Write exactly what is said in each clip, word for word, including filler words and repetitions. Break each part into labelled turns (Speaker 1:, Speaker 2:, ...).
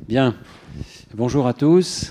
Speaker 1: Bien, bonjour à tous.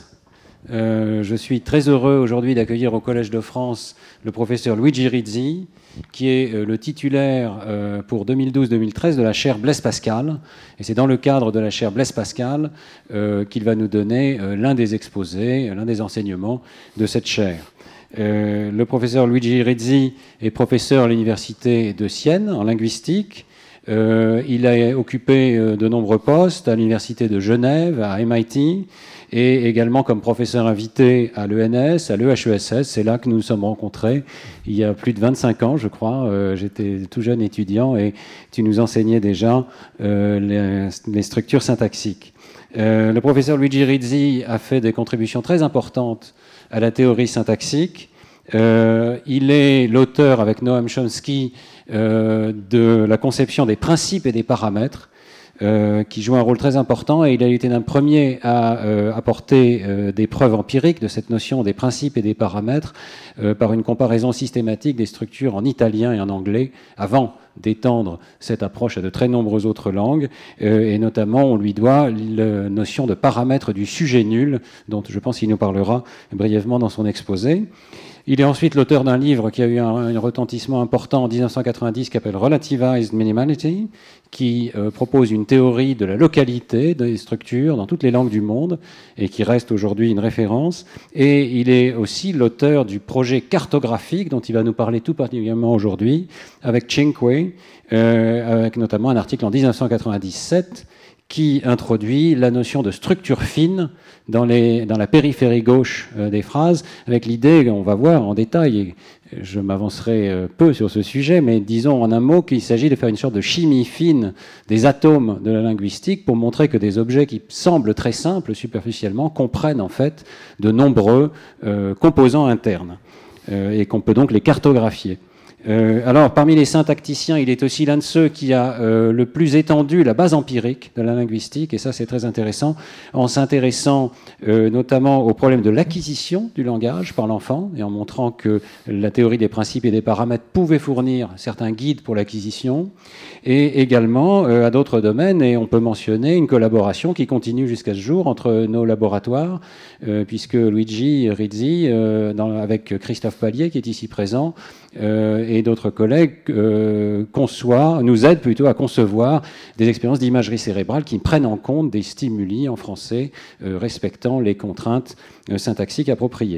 Speaker 1: Euh, je suis très heureux aujourd'hui d'accueillir au Collège de France le professeur Luigi Rizzi, qui est euh, le titulaire euh, pour deux mille douze deux mille treize de la chaire Blaise Pascal. Et c'est dans le cadre de la chaire Blaise Pascal euh, qu'il va nous donner euh, l'un des exposés, l'un des enseignements de cette chaire. Euh, le professeur Luigi Rizzi est professeur à l'université de Sienne en linguistique. Euh, il a occupé euh, de nombreux postes à l'université de Genève, à M I T, et également comme professeur invité à l'E N S, à l'E H E S S. C'est là que nous nous sommes rencontrés il y a plus de vingt-cinq ans, je crois. Euh, j'étais tout jeune étudiant et tu nous enseignais déjà euh, les, les structures syntaxiques. Euh, le professeur Luigi Rizzi a fait des contributions très importantes à la théorie syntaxique. Euh, il est l'auteur, avec Noam Chomsky, euh, de la conception des principes et des paramètres, euh, qui joue un rôle très important, et il a été l'un des premiers à euh, apporter euh, des preuves empiriques de cette notion des principes et des paramètres euh, par une comparaison systématique des structures en italien et en anglais, avant d'étendre cette approche à de très nombreuses autres langues, euh, et notamment on lui doit la notion de paramètre du sujet nul, dont je pense qu'il nous parlera brièvement dans son exposé. Il est ensuite l'auteur d'un livre qui a eu un, un retentissement important en dix-neuf cent quatre-vingt-dix, qui s'appelle Relativized Minimality, qui euh, propose une théorie de la localité des structures dans toutes les langues du monde et qui reste aujourd'hui une référence. Et il est aussi l'auteur du projet cartographique dont il va nous parler tout particulièrement aujourd'hui, avec Cinque, euh, avec notamment un article en dix-neuf cent quatre-vingt-dix-sept qui introduit la notion de structure fine dans, les, dans la périphérie gauche euh, des phrases, avec l'idée, on va voir en détail, et je m'avancerai euh, peu sur ce sujet, mais disons en un mot qu'il s'agit de faire une sorte de chimie fine des atomes de la linguistique pour montrer que des objets qui semblent très simples superficiellement comprennent en fait de nombreux euh, composants internes, euh, et qu'on peut donc les cartographier. Euh, alors, parmi les syntacticiens, il est aussi l'un de ceux qui a euh, le plus étendu la base empirique de la linguistique, et ça c'est très intéressant, en s'intéressant euh, notamment au problème de l'acquisition du langage par l'enfant, et en montrant que la théorie des principes et des paramètres pouvait fournir certains guides pour l'acquisition, et également euh, à d'autres domaines, et on peut mentionner une collaboration qui continue jusqu'à ce jour entre nos laboratoires, euh, puisque Luigi Rizzi, euh, dans, avec Christophe Pallier, qui est ici présent, euh, et d'autres collègues euh, conçoivent, nous aident plutôt à concevoir des expériences d'imagerie cérébrale qui prennent en compte des stimuli en français euh, respectant les contraintes euh, syntaxiques appropriées.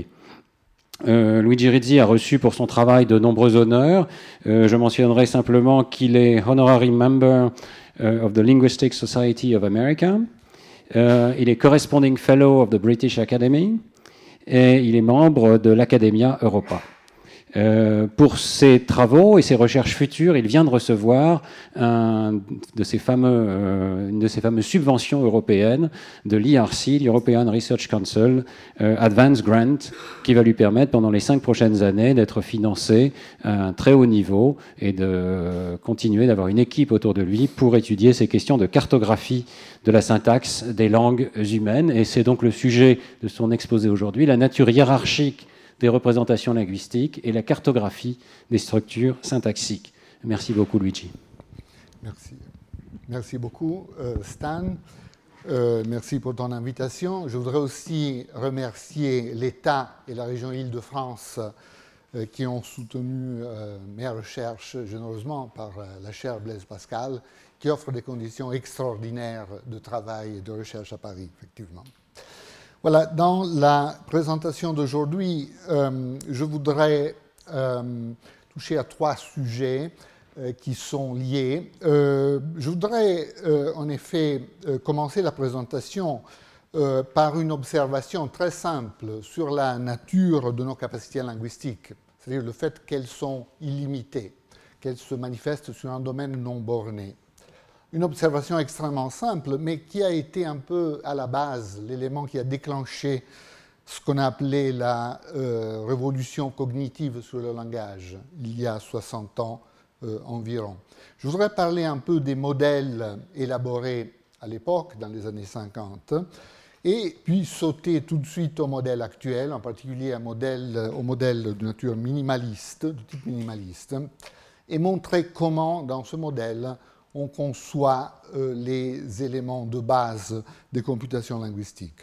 Speaker 1: Euh, Luigi Rizzi a reçu pour son travail de nombreux honneurs. Euh, je mentionnerai simplement qu'il est Honorary Member uh, of the Linguistic Society of America. Euh, il est Corresponding Fellow of the British Academy et il est membre de l'Academia Europa. Euh, pour ses travaux et ses recherches futures, il vient de recevoir un de ces fameux, euh, une de ces fameuses subventions européennes de l'E R C, l'European Research Council euh, Advance Grant, qui va lui permettre pendant les cinq prochaines années d'être financé à un très haut niveau et de continuer d'avoir une équipe autour de lui pour étudier ces questions de cartographie de la syntaxe des langues humaines. Et c'est donc le sujet de son exposé aujourd'hui, la nature hiérarchique des représentations linguistiques et la cartographie des structures syntaxiques. Merci beaucoup, Luigi.
Speaker 2: Merci. Merci beaucoup, euh, Stan. Euh, merci pour ton invitation. Je voudrais aussi remercier l'État et la région Île-de-France euh, qui ont soutenu euh, mes recherches généreusement par euh, la chaire Blaise Pascal, qui offre des conditions extraordinaires de travail et de recherche à Paris, effectivement. Voilà, dans la présentation d'aujourd'hui, euh, je voudrais euh, toucher à trois sujets euh, qui sont liés. Euh, je voudrais euh, en effet euh, commencer la présentation euh, par une observation très simple sur la nature de nos capacités linguistiques, c'est-à-dire le fait qu'elles sont illimitées, qu'elles se manifestent sur un domaine non borné. Une observation extrêmement simple, mais qui a été un peu à la base, l'élément qui a déclenché ce qu'on a appelé la euh, révolution cognitive sur le langage, il y a soixante ans euh, environ. Je voudrais parler un peu des modèles élaborés à l'époque, dans les années cinquante, et puis sauter tout de suite au modèle actuel, en particulier un modèle, au modèle de nature minimaliste, de type minimaliste, et montrer comment, dans ce modèle, on conçoit euh, les éléments de base des computations linguistiques.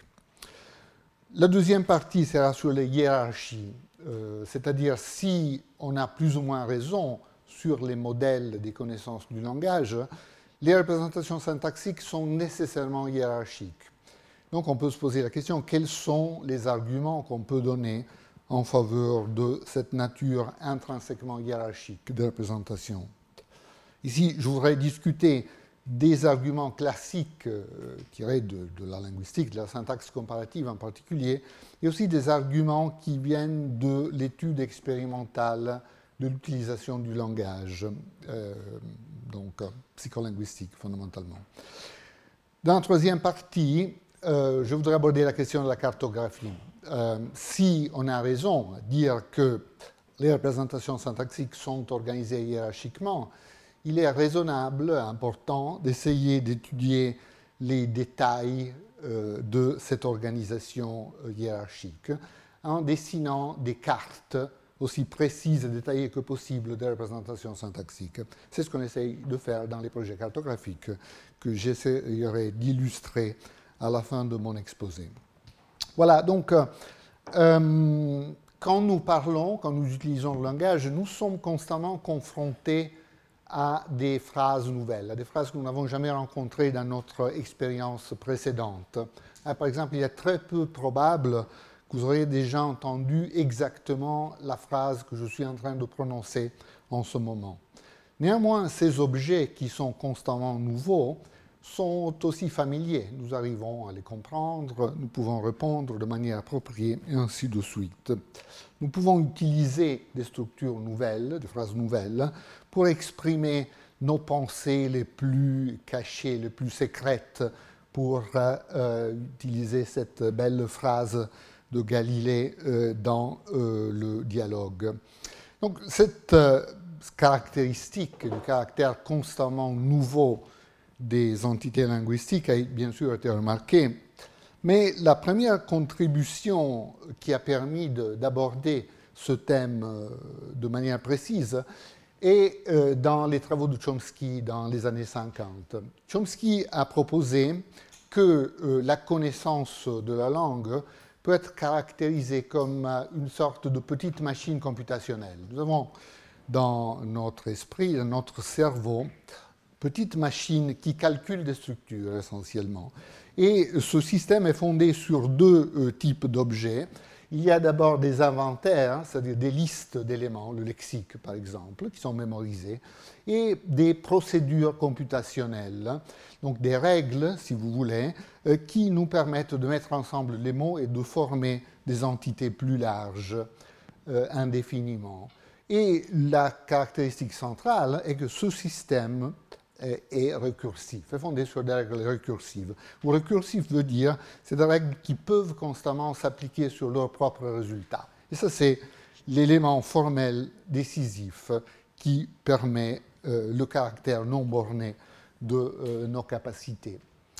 Speaker 2: La deuxième partie sera sur les hiérarchies, euh, c'est-à-dire si on a plus ou moins raison sur les modèles des connaissances du langage, les représentations syntaxiques sont nécessairement hiérarchiques. Donc on peut se poser la question, quels sont les arguments qu'on peut donner en faveur de cette nature intrinsèquement hiérarchique de représentation? Ici, je voudrais discuter des arguments classiques euh, tirés de, de la linguistique, de la syntaxe comparative en particulier, et aussi des arguments qui viennent de l'étude expérimentale de l'utilisation du langage, euh, donc euh, psycholinguistique fondamentalement. Dans la troisième partie, euh, je voudrais aborder la question de la cartographie. Euh, si on a raison à dire que les représentations syntaxiques sont organisées hiérarchiquement, il est raisonnable, important, d'essayer d'étudier les détails euh, de cette organisation euh, hiérarchique en dessinant des cartes aussi précises et détaillées que possible des représentations syntaxiques. C'est ce qu'on essaye de faire dans les projets cartographiques que j'essaierai d'illustrer à la fin de mon exposé. Voilà, donc, euh, quand nous parlons, quand nous utilisons le langage, nous sommes constamment confrontés à des phrases nouvelles, à des phrases que nous n'avons jamais rencontrées dans notre expérience précédente. Par exemple, il est très peu probable que vous auriez déjà entendu exactement la phrase que je suis en train de prononcer en ce moment. Néanmoins, ces objets qui sont constamment nouveaux sont aussi familiers. Nous arrivons à les comprendre, nous pouvons répondre de manière appropriée, et ainsi de suite. Nous pouvons utiliser des structures nouvelles, des phrases nouvelles, pour exprimer nos pensées les plus cachées, les plus secrètes, pour euh, utiliser cette belle phrase de Galilée euh, dans euh, le dialogue. Donc, cette euh, caractéristique, le caractère constamment nouveau des entités linguistiques a bien sûr été remarquée, mais la première contribution qui a permis de, d'aborder ce thème euh, de manière précise est euh, dans les travaux de Chomsky dans les années cinquante. Chomsky a proposé que euh, la connaissance de la langue peut être caractérisée comme euh, une sorte de petite machine computationnelle. Nous avons dans notre esprit, dans notre cerveau, petite machine qui calcule des structures essentiellement. Et ce système est fondé sur deux euh, types d'objets. Il y a d'abord des inventaires, c'est-à-dire des listes d'éléments, le lexique par exemple, qui sont mémorisés, et des procédures computationnelles, donc des règles, si vous voulez, euh, qui nous permettent de mettre ensemble les mots et de former des entités plus larges euh, indéfiniment. Et la caractéristique centrale est que ce système est récursif, est fondé sur des règles récursives. Ou récursif veut dire, c'est des règles qui peuvent constamment s'appliquer sur leurs propres résultats. Et ça, c'est l'élément formel décisif qui permet euh, le caractère non borné de euh, nos capacités.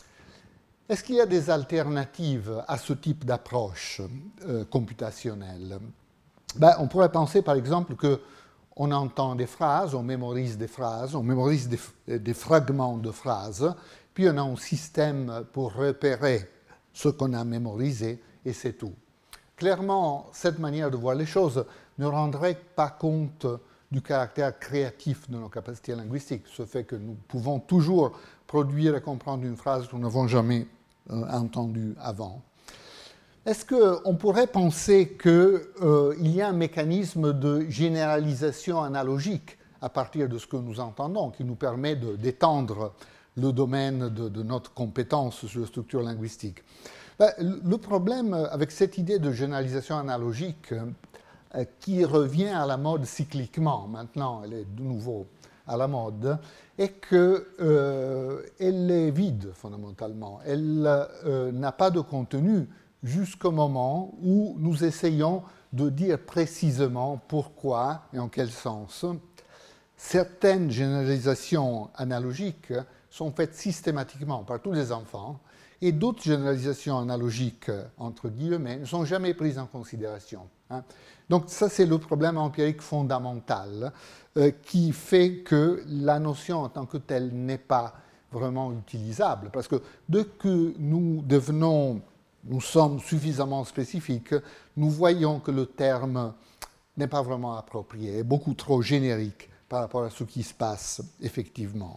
Speaker 2: Est-ce qu'il y a des alternatives à ce type d'approche euh, computationnelle? Ben, on pourrait penser, par exemple, que on entend des phrases, on mémorise des phrases, on mémorise des, des fragments de phrases, puis on a un système pour repérer ce qu'on a mémorisé, et c'est tout. Clairement, cette manière de voir les choses ne rendrait pas compte du caractère créatif de nos capacités linguistiques, ce fait que nous pouvons toujours produire et comprendre une phrase que nous n'avons jamais euh, entendue avant. Est-ce qu'on pourrait penser qu'il euh, y a un mécanisme de généralisation analogique à partir de ce que nous entendons, qui nous permet de, d'étendre le domaine de, de notre compétence sur la structure linguistique? Ben, le problème avec cette idée de généralisation analogique, euh, qui revient à la mode cycliquement, maintenant elle est de nouveau à la mode, est qu'elle euh, est vide fondamentalement. Elle euh, n'a pas de contenu jusqu'au moment où nous essayons de dire précisément pourquoi et en quel sens. Certaines généralisations analogiques sont faites systématiquement par tous les enfants et d'autres généralisations analogiques, entre guillemets, ne sont jamais prises en considération. Hein. Donc ça, c'est le problème empirique fondamental euh, qui fait que la notion en tant que telle n'est pas vraiment utilisable. Parce que dès que nous devenons, nous sommes suffisamment spécifiques, nous voyons que le terme n'est pas vraiment approprié, est beaucoup trop générique par rapport à ce qui se passe effectivement.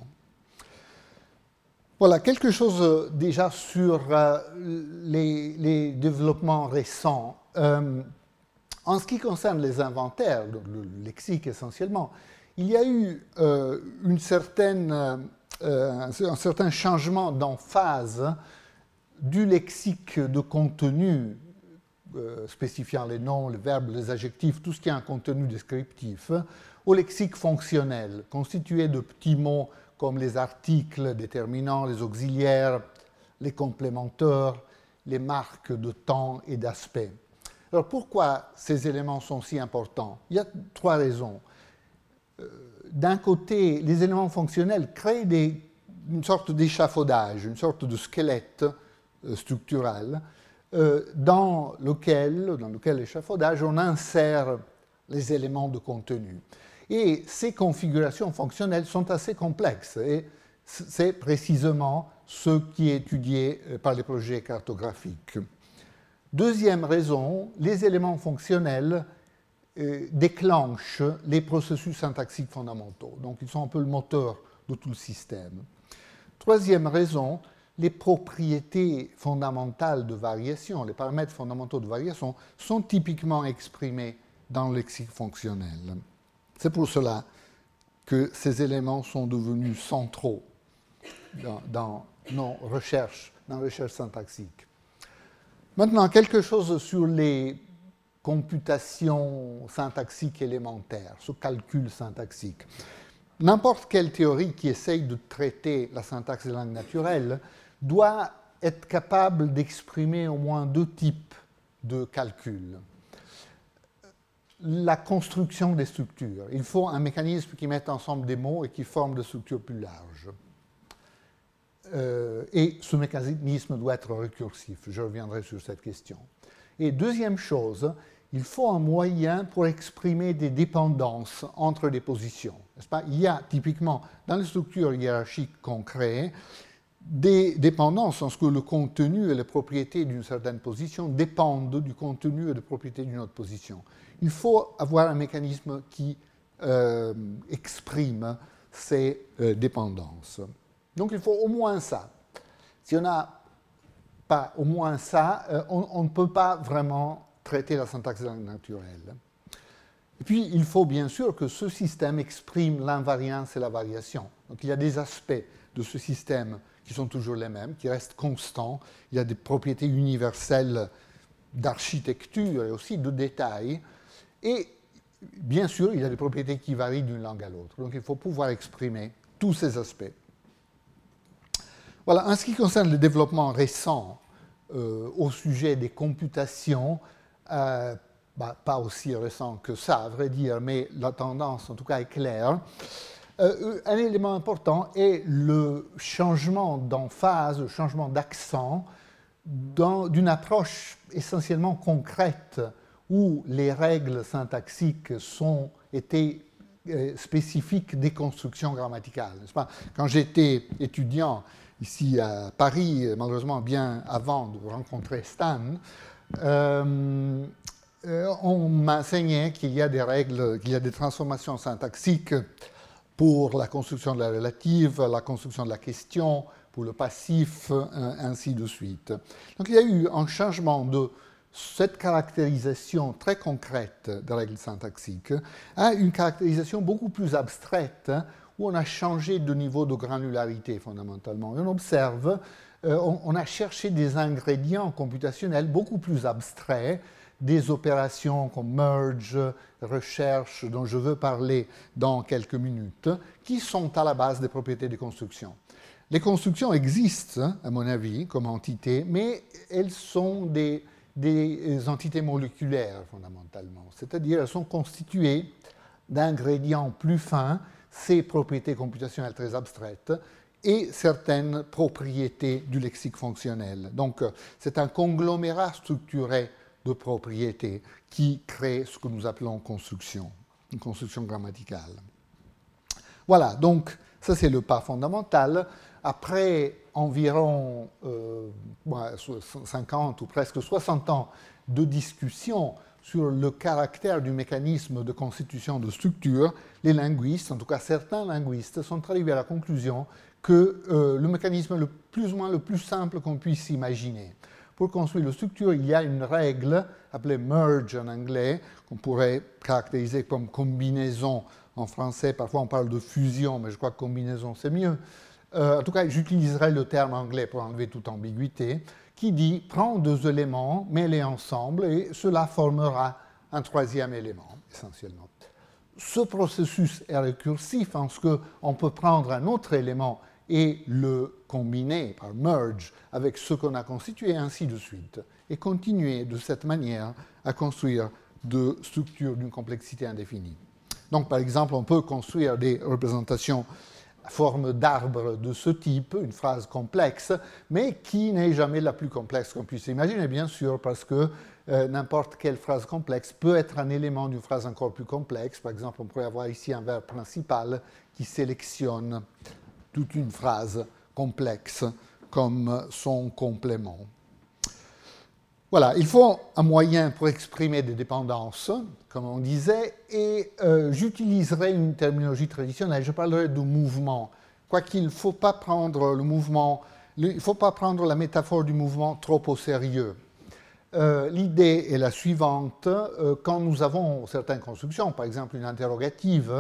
Speaker 2: Voilà, quelque chose déjà sur euh, les, les développements récents. Euh, en ce qui concerne les inventaires, le lexique essentiellement, il y a eu euh, une certaine, euh, un certain changement d'emphase du lexique de contenu, euh, spécifiant les noms, les verbes, les adjectifs, tout ce qui a un contenu descriptif, au lexique fonctionnel, constitué de petits mots comme les articles déterminants, les auxiliaires, les complémenteurs, les marques de temps et d'aspect. Alors pourquoi ces éléments sont si importants? Il y a trois raisons. D'un côté, les éléments fonctionnels créent des, une sorte d'échafaudage, une sorte de squelette structural euh, dans lequel, dans lequel échafaudage, on insère les éléments de contenu. Et ces configurations fonctionnelles sont assez complexes et c'est précisément ce qui est étudié par les projets cartographiques. Deuxième raison, les éléments fonctionnels euh, déclenchent les processus syntaxiques fondamentaux. Donc ils sont un peu le moteur de tout le système. Troisième raison, les propriétés fondamentales de variation, les paramètres fondamentaux de variation sont typiquement exprimés dans le lexique fonctionnel. C'est pour cela que ces éléments sont devenus centraux dans, dans nos recherches, dans les recherches syntaxiques. Maintenant, quelque chose sur les computations syntaxiques élémentaires, ce calcul syntaxique. N'importe quelle théorie qui essaye de traiter la syntaxe des langues naturelles doit être capable d'exprimer au moins deux types de calculs. La construction des structures. Il faut un mécanisme qui mette ensemble des mots et qui forme des structures plus larges. Euh, et ce mécanisme doit être récursif. Je reviendrai sur cette question. Et deuxième chose, il faut un moyen pour exprimer des dépendances entre les positions. N'est-ce pas? Il y a typiquement, dans les structures hiérarchiques qu'on crée, des dépendances en ce que le contenu et les propriétés d'une certaine position dépendent du contenu et des propriétés d'une autre position. Il faut avoir un mécanisme qui euh, exprime ces euh, dépendances. Donc il faut au moins ça. Si on n'a pas au moins ça, euh, on, on ne peut pas vraiment traiter la syntaxe naturelle. Et puis il faut bien sûr que ce système exprime l'invariance et la variation. Donc il y a des aspects de ce système qui sont toujours les mêmes, qui restent constants. Il y a des propriétés universelles d'architecture et aussi de détail. Et bien sûr, il y a des propriétés qui varient d'une langue à l'autre. Donc il faut pouvoir exprimer tous ces aspects. Voilà, en ce qui concerne le développement récent euh, au sujet des computations, euh, bah, pas aussi récent que ça, à vrai dire, mais la tendance en tout cas est claire. Euh, un élément important est le changement d'emphase, le changement d'accent d'une approche essentiellement concrète où les règles syntaxiques sont été euh, spécifiques des constructions grammaticales. N'est-ce pas? Quand j'étais étudiant ici à Paris, malheureusement bien avant de rencontrer Stan, euh, euh, on m'enseignait qu'il y a des règles, qu'il y a des transformations syntaxiques pour la construction de la relative, la construction de la question, pour le passif, ainsi de suite. Donc il y a eu un changement de cette caractérisation très concrète des règles syntaxiques à une caractérisation beaucoup plus abstraite, où on a changé de niveau de granularité fondamentalement. Et on observe, euh, on, on a cherché des ingrédients computationnels beaucoup plus abstraits, des opérations comme merge, recherche, dont je veux parler dans quelques minutes, qui sont à la base des propriétés des constructions. Les constructions existent, à mon avis, comme entités, mais elles sont des, des entités moléculaires, fondamentalement. C'est-à-dire elles sont constituées d'ingrédients plus fins, ces propriétés computationnelles très abstraites, et certaines propriétés du lexique fonctionnel. Donc, c'est un conglomérat structuré de propriétés qui créent ce que nous appelons construction, une construction grammaticale. Voilà, donc ça c'est le pas fondamental. Après environ euh, cinquante ou presque soixante ans de discussion sur le caractère du mécanisme de constitution de structure, les linguistes, en tout cas certains linguistes, sont arrivés à la conclusion que euh, le mécanisme le plus ou moins le plus simple qu'on puisse imaginer. Pour construire la structure, il y a une règle appelée merge en anglais, qu'on pourrait caractériser comme combinaison en français. Parfois on parle de fusion, mais je crois que combinaison c'est mieux. Euh, en tout cas, j'utiliserai le terme anglais pour enlever toute ambiguïté, qui dit « prends deux éléments, mets-les ensemble et cela formera un troisième élément, essentiellement ». Ce processus est récursif en ce qu'on peut prendre un autre élément et le combiner par merge avec ce qu'on a constitué, et ainsi de suite, et continuer de cette manière à construire des structures d'une complexité indéfinie. Donc, par exemple, on peut construire des représentations à forme d'arbre de ce type, une phrase complexe, mais qui n'est jamais la plus complexe qu'on puisse imaginer, bien sûr, parce que euh, n'importe quelle phrase complexe peut être un élément d'une phrase encore plus complexe. Par exemple, on pourrait avoir ici un verbe principal qui sélectionne toute une phrase complexe comme son complément. Voilà, il faut un moyen pour exprimer des dépendances, comme on disait, et euh, j'utiliserai une terminologie traditionnelle, je parlerai de mouvement, quoiqu'il ne faut pas prendre le mouvement, il ne faut pas prendre la métaphore du mouvement trop au sérieux. Euh, l'idée est la suivante, euh, quand nous avons certaines constructions, par exemple une interrogative,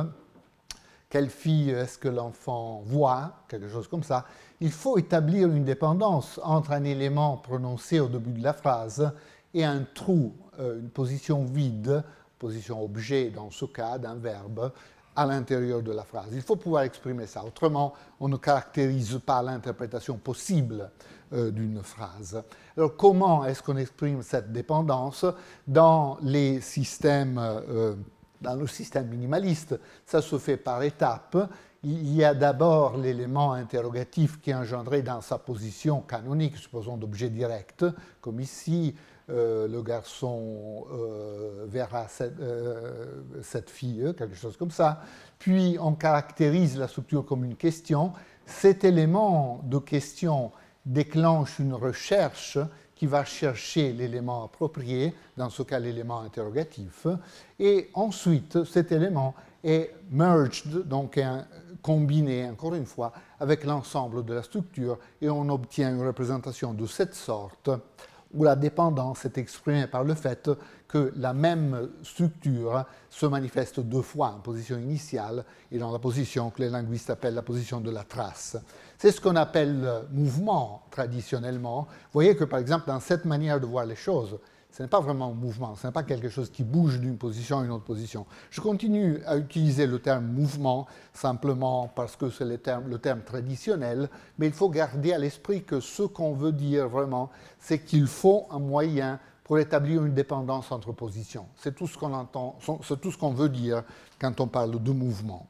Speaker 2: quelle fille est-ce que l'enfant voit, quelque chose comme ça, il faut établir une dépendance entre un élément prononcé au début de la phrase et un trou, une position vide, position objet dans ce cas d'un verbe, à l'intérieur de la phrase. Il faut pouvoir exprimer ça. Autrement, on ne caractérise pas l'interprétation possible euh, d'une phrase. Alors, comment est-ce qu'on exprime cette dépendance dans les systèmes euh, Dans le système minimaliste, ça se fait par étapes. Il y a d'abord l'élément interrogatif qui est engendré dans sa position canonique, supposons d'objet direct, comme ici, euh, le garçon euh, verra cette, euh, cette fille, quelque chose comme ça. Puis on caractérise la structure comme une question. Cet élément de question déclenche une recherche qui va chercher l'élément approprié, dans ce cas l'élément interrogatif, et ensuite cet élément est merged, donc est combiné, encore une fois, avec l'ensemble de la structure, et on obtient une représentation de cette sorte, où la dépendance est exprimée par le fait que la même structure se manifeste deux fois en position initiale et dans la position que les linguistes appellent la position de la trace. C'est ce qu'on appelle mouvement traditionnellement. Vous voyez que, par exemple, dans cette manière de voir les choses, ce n'est pas vraiment un mouvement, ce n'est pas quelque chose qui bouge d'une position à une autre position. Je continue à utiliser le terme mouvement simplement parce que c'est le terme, le terme traditionnel, mais il faut garder à l'esprit que ce qu'on veut dire vraiment, c'est qu'il faut un moyen pour établir une dépendance entre positions. C'est tout ce qu'on entend, c'est tout ce qu'on veut dire quand on parle de mouvement.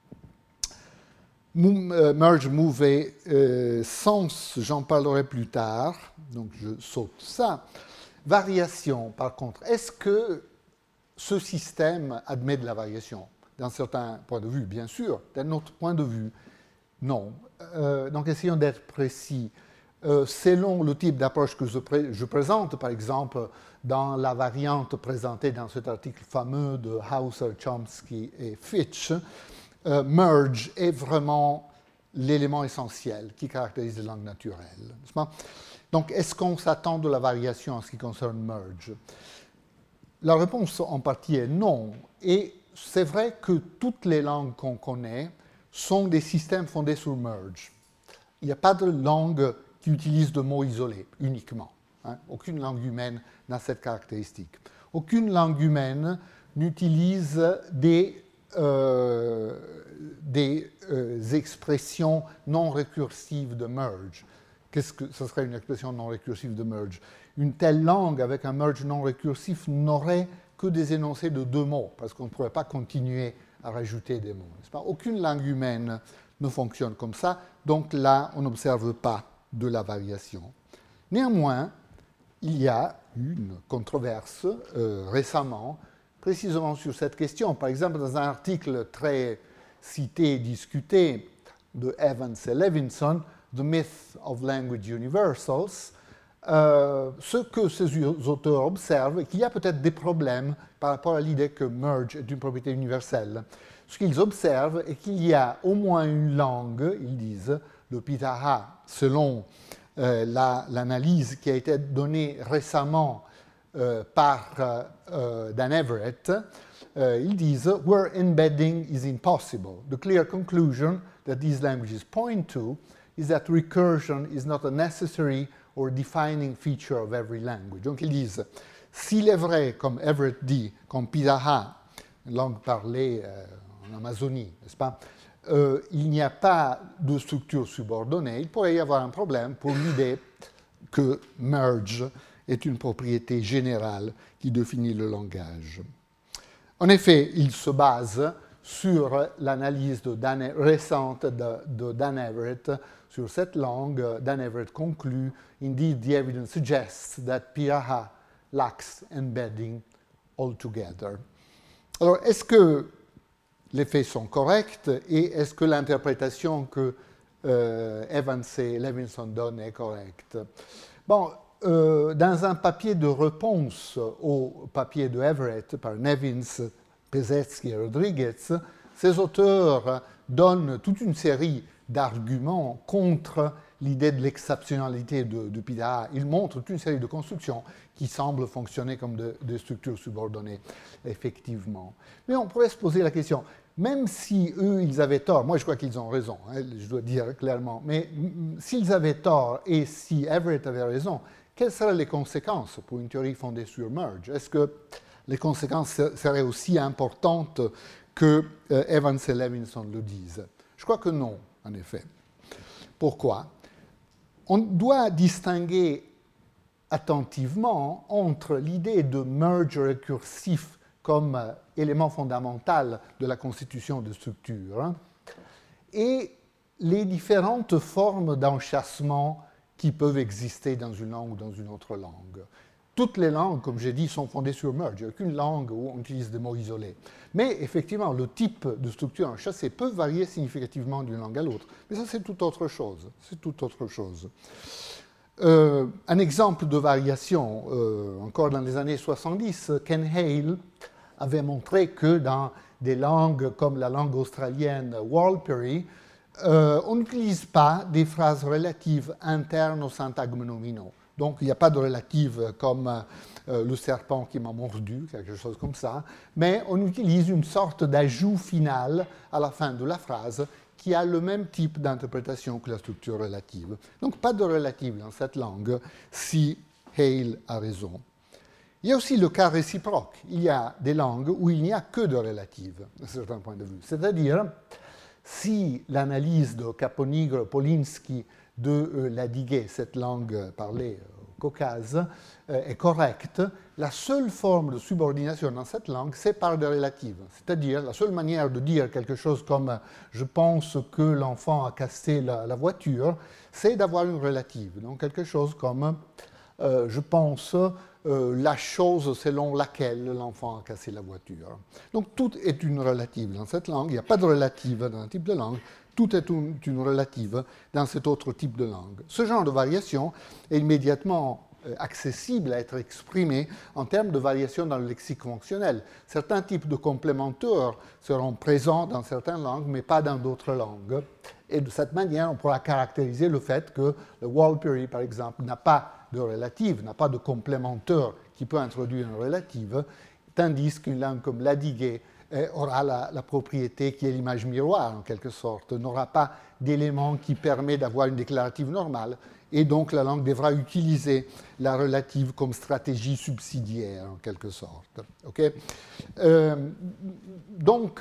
Speaker 2: Merge, move et euh, sens, j'en parlerai plus tard, donc je saute ça. Variation, par contre, est-ce que ce système admet de la variation? D'un certain point de vue, bien sûr. D'un autre point de vue, non. Euh, donc essayons d'être précis. Euh, selon le type d'approche que je, pré- je présente, par exemple, dans la variante présentée dans cet article fameux de Hauser, Chomsky et Fitch, euh, merge est vraiment l'élément essentiel qui caractérise les langues naturelles. N'est-ce pas? Donc, est-ce qu'on s'attend de la variation en ce qui concerne merge? La réponse en partie est non. Et c'est vrai que toutes les langues qu'on connaît sont des systèmes fondés sur merge. Il n'y a pas de langue qui utilise de mots isolés uniquement. Hein. Aucune langue humaine n'a cette caractéristique. Aucune langue humaine n'utilise des, euh, des euh, expressions non récursives de merge. Qu'est-ce que ce serait une expression non récursive de merge? Une telle langue avec un merge non récursif n'aurait que des énoncés de deux mots, parce qu'on ne pourrait pas continuer à rajouter des mots. N'est-ce pas? Aucune langue humaine ne fonctionne comme ça, donc là, on n'observe pas de la variation. Néanmoins, il y a une controverse euh, récemment, précisément sur cette question. Par exemple, dans un article très cité et discuté de Evans et Levinson, The Myth of Language Universals, euh, ce que ces auteurs observent est qu'il y a peut-être des problèmes par rapport à l'idée que merge est une propriété universelle. Ce qu'ils observent est qu'il y a au moins une langue, ils disent, le Pitaha, selon euh, la, l'analyse qui a été donnée récemment euh, par euh, Dan Everett, euh, ils disent « where embedding is impossible. The clear conclusion that these languages point to is that recursion is not a necessary or defining feature of every language. » Donc ils disent, s'il est vrai, comme Everett dit, qu'en Pitaha, une langue parlée euh, en Amazonie, n'est-ce pas, euh, il n'y a pas de structure subordonnée, il pourrait y avoir un problème pour l'idée que merge est une propriété générale qui définit le langage. En effet, il se base sur l'analyse de Dan, récente de, de Dan Everett sur cette langue. Dan Everett conclut, indeed, the evidence suggests that Piraha lacks embedding altogether. Alors, est-ce que les faits sont corrects et est-ce que l'interprétation que euh, Evans et Levinson donnent est correcte? Bon, euh, dans un papier de réponse au papier de Everett par Nevins, Pesetsky et Rodriguez, ces auteurs donnent toute une série d'arguments contre l'idée de l'exceptionnalité de, de Pitaha. Ils montrent toute une série de constructions qui semblent fonctionner comme de, des structures subordonnées, effectivement. Mais on pourrait se poser la question, même si eux, ils avaient tort, moi je crois qu'ils ont raison, hein, je dois dire clairement, mais s'ils avaient tort et si Everett avait raison, quelles seraient les conséquences pour une théorie fondée sur merge? Est-ce que les conséquences seraient aussi importantes que euh, Evans et Levinson le disent? Je crois que non, en effet. Pourquoi? On doit distinguer attentivement entre l'idée de merge récursif comme euh, élément fondamental de la constitution de structure hein, et les différentes formes d'enchâssement qui peuvent exister dans une langue ou dans une autre langue. Toutes les langues, comme j'ai dit, sont fondées sur merge. Il n'y a aucune langue où on utilise des mots isolés. Mais effectivement, le type de structure enchâssée peut varier significativement d'une langue à l'autre. Mais ça, c'est tout autre chose. C'est tout autre chose. Euh, un exemple de variation, euh, encore dans les années soixante-dix, Ken Hale avait montré que dans des langues comme la langue australienne Warlpiri, euh, on n'utilise pas des phrases relatives internes aux syntagmes nominaux. Donc, il n'y a pas de relative comme euh, le serpent qui m'a mordu, quelque chose comme ça, mais on utilise une sorte d'ajout final à la fin de la phrase qui a le même type d'interprétation que la structure relative. Donc, pas de relative dans cette langue, si Hale a raison. Il y a aussi le cas réciproque. Il y a des langues où il n'y a que de relative, d'un certain point de vue. C'est-à-dire, si l'analyse de Caponigro-Polinsky de euh, Ladiguet, cette langue parlée au Caucase, euh, est correcte, la seule forme de subordination dans cette langue, c'est par des relatives. C'est-à-dire, la seule manière de dire quelque chose comme « je pense que l'enfant a cassé la, la voiture », c'est d'avoir une relative. Donc, quelque chose comme euh, « je pense euh, la chose selon laquelle l'enfant a cassé la voiture ». Donc, tout est une relative dans cette langue. Il n'y a pas de relative dans un type de langue. Tout est une, une relative dans cet autre type de langue. Ce genre de variation est immédiatement euh, accessible à être exprimé en termes de variation dans le lexique fonctionnel. Certains types de complémenteurs seront présents dans certaines langues, mais pas dans d'autres langues. Et de cette manière, on pourra caractériser le fait que le Warlpiri, par exemple, n'a pas de relative, n'a pas de complémenteur qui peut introduire une relative, tandis qu'une langue comme l'Adiguet aura la, la propriété qui est l'image miroir, en quelque sorte, n'aura pas d'élément qui permet d'avoir une déclarative normale, et donc la langue devra utiliser la relative comme stratégie subsidiaire, en quelque sorte. Okay? Euh, donc,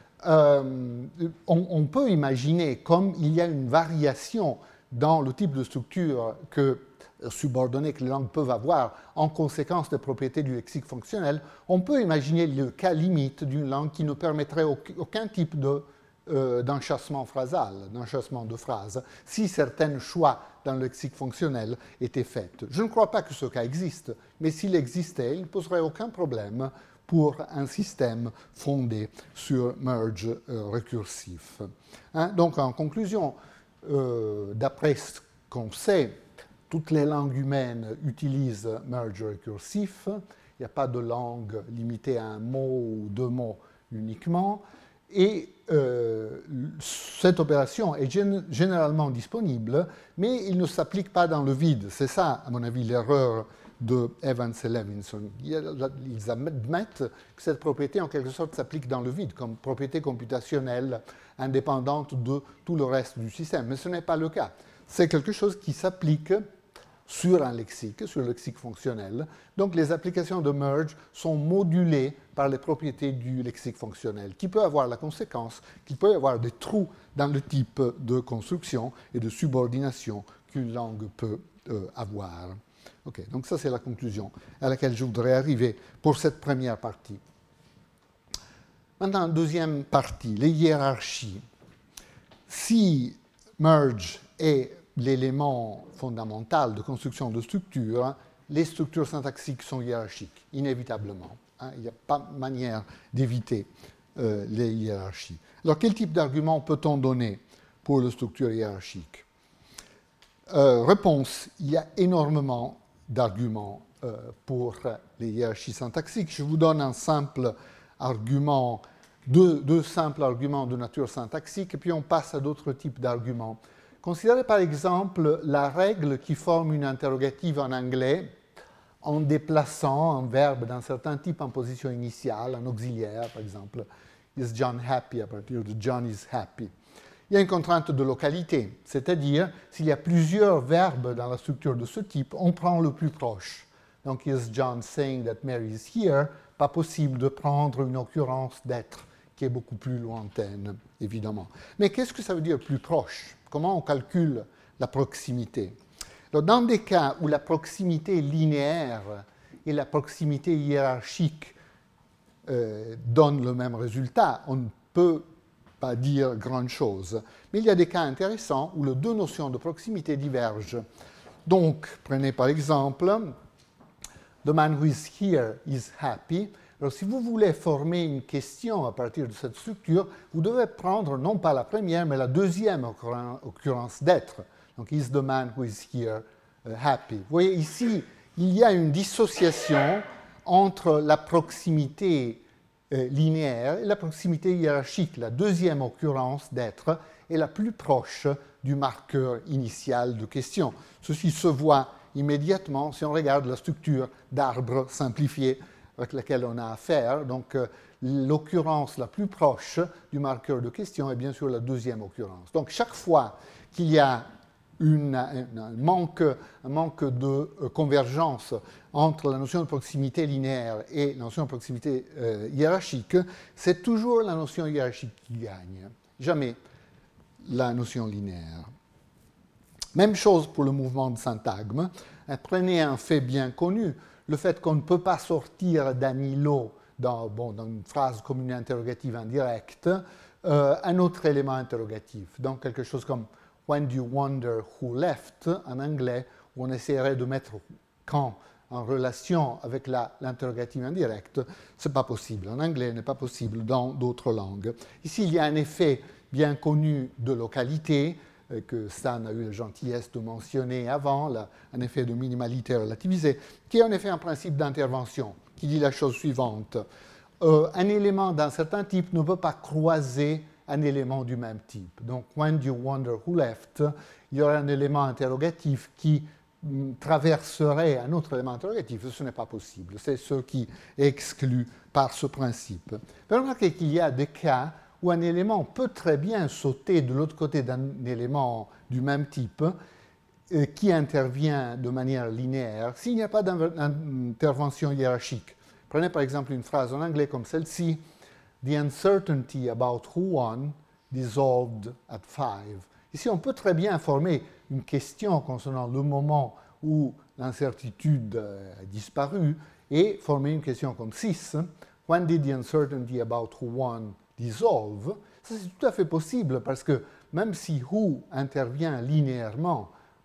Speaker 2: euh, on, on peut imaginer, comme il y a une variation dans le type de structure que subordonnées que les langues peuvent avoir en conséquence des propriétés du lexique fonctionnel, on peut imaginer le cas limite d'une langue qui ne permettrait aucun type de, euh, d'enchâssement phrasal, d'enchâssement de phrase, si certains choix dans le lexique fonctionnel était faite. Je ne crois pas que ce cas existe, mais s'il existait, il ne poserait aucun problème pour un système fondé sur merge euh, récursif. Hein? Donc, en conclusion, euh, d'après ce qu'on sait, toutes les langues humaines utilisent merge récursif. Il n'y a pas de langue limitée à un mot ou deux mots uniquement. Et euh, cette opération est gén- généralement disponible, mais il ne s'applique pas dans le vide. C'est ça, à mon avis, l'erreur de Evans et Levinson. Ils admettent que cette propriété, en quelque sorte, s'applique dans le vide, comme propriété computationnelle indépendante de tout le reste du système. Mais ce n'est pas le cas. C'est quelque chose qui s'applique sur un lexique, sur le lexique fonctionnel. Donc les applications de merge sont modulées par les propriétés du lexique fonctionnel, qui peut avoir la conséquence qu'il peut y avoir des trous dans le type de construction et de subordination qu'une langue peut euh, avoir. Okay, donc ça c'est la conclusion à laquelle je voudrais arriver pour cette première partie. Maintenant, deuxième partie, les hiérarchies. Si merge est l'élément fondamental de construction de structures, les structures syntaxiques sont hiérarchiques, inévitablement. Hein, il n'y a pas de manière d'éviter euh, les hiérarchies. Alors, quel type d'argument peut-on donner pour les structures hiérarchiques? euh, Réponse, il y a énormément d'arguments euh, pour les hiérarchies syntaxiques. Je vous donne un simple argument, deux, deux simples arguments de nature syntaxique, et puis on passe à d'autres types d'arguments. Considérez par exemple la règle qui forme une interrogative en anglais en déplaçant un verbe d'un certain type en position initiale, en auxiliaire par exemple. Is John happy à partir de John is happy. Il y a une contrainte de localité, c'est-à-dire s'il y a plusieurs verbes dans la structure de ce type, on prend le plus proche. Donc, is John saying that Mary is here? Pas possible de prendre une occurrence d'être qui est beaucoup plus lointaine, évidemment. Mais qu'est-ce que ça veut dire plus proche? Comment on calcule la proximité? Alors, dans des cas où la proximité linéaire et la proximité hiérarchique euh, donnent le même résultat, on ne peut pas dire grand chose. Mais il y a des cas intéressants où les deux notions de proximité divergent. Donc, prenez par exemple, the man who is here is happy. Alors, si vous voulez former une question à partir de cette structure, vous devez prendre non pas la première, mais la deuxième occurrence d'être. Donc, is the man who is here uh, happy. Vous voyez, ici, il y a une dissociation entre la proximité euh, linéaire et la proximité hiérarchique. La deuxième occurrence d'être est la plus proche du marqueur initial de question. Ceci se voit immédiatement si on regarde la structure d'arbre simplifié avec laquelle on a affaire. Donc, euh, l'occurrence la plus proche du marqueur de question est bien sûr la deuxième occurrence. Donc, chaque fois qu'il y a une, un, manque, un manque de euh, convergence entre la notion de proximité linéaire et la notion de proximité euh, hiérarchique, c'est toujours la notion hiérarchique qui gagne, jamais la notion linéaire. Même chose pour le mouvement de syntagme. Prenez un fait bien connu, le fait qu'on ne peut pas sortir d'un îlot dans, bon, dans une phrase comme une interrogative indirecte, euh, un autre élément interrogatif. Donc quelque chose comme « When do you wonder who left » en anglais, où on essaierait de mettre « quand » en relation avec la, l'interrogative indirecte, ce n'est pas possible. En anglais, ce n'est pas possible dans d'autres langues. Ici, il y a un effet bien connu de localité, que Stan a eu la gentillesse de mentionner avant, là, un effet de minimalité relativisée, qui est un effet en principe d'intervention, qui dit la chose suivante. Euh, un élément d'un certain type ne peut pas croiser un élément du même type. Donc, when do you wonder who left, il y aurait un élément interrogatif qui mm, traverserait un autre élément interrogatif. Ce n'est pas possible. C'est ce qui est exclu par ce principe. Mais remarquez qu'il y a des cas où un élément peut très bien sauter de l'autre côté d'un élément du même type euh, qui intervient de manière linéaire s'il n'y a pas d'intervention hiérarchique. Prenez par exemple une phrase en anglais comme celle-ci, « The uncertainty about who won dissolved at five ». Ici, on peut très bien former une question concernant le moment où l'incertitude a disparu et former une question comme six. « When did the uncertainty about who won dissolve », ça c'est tout à fait possible parce que même si who intervient linéairement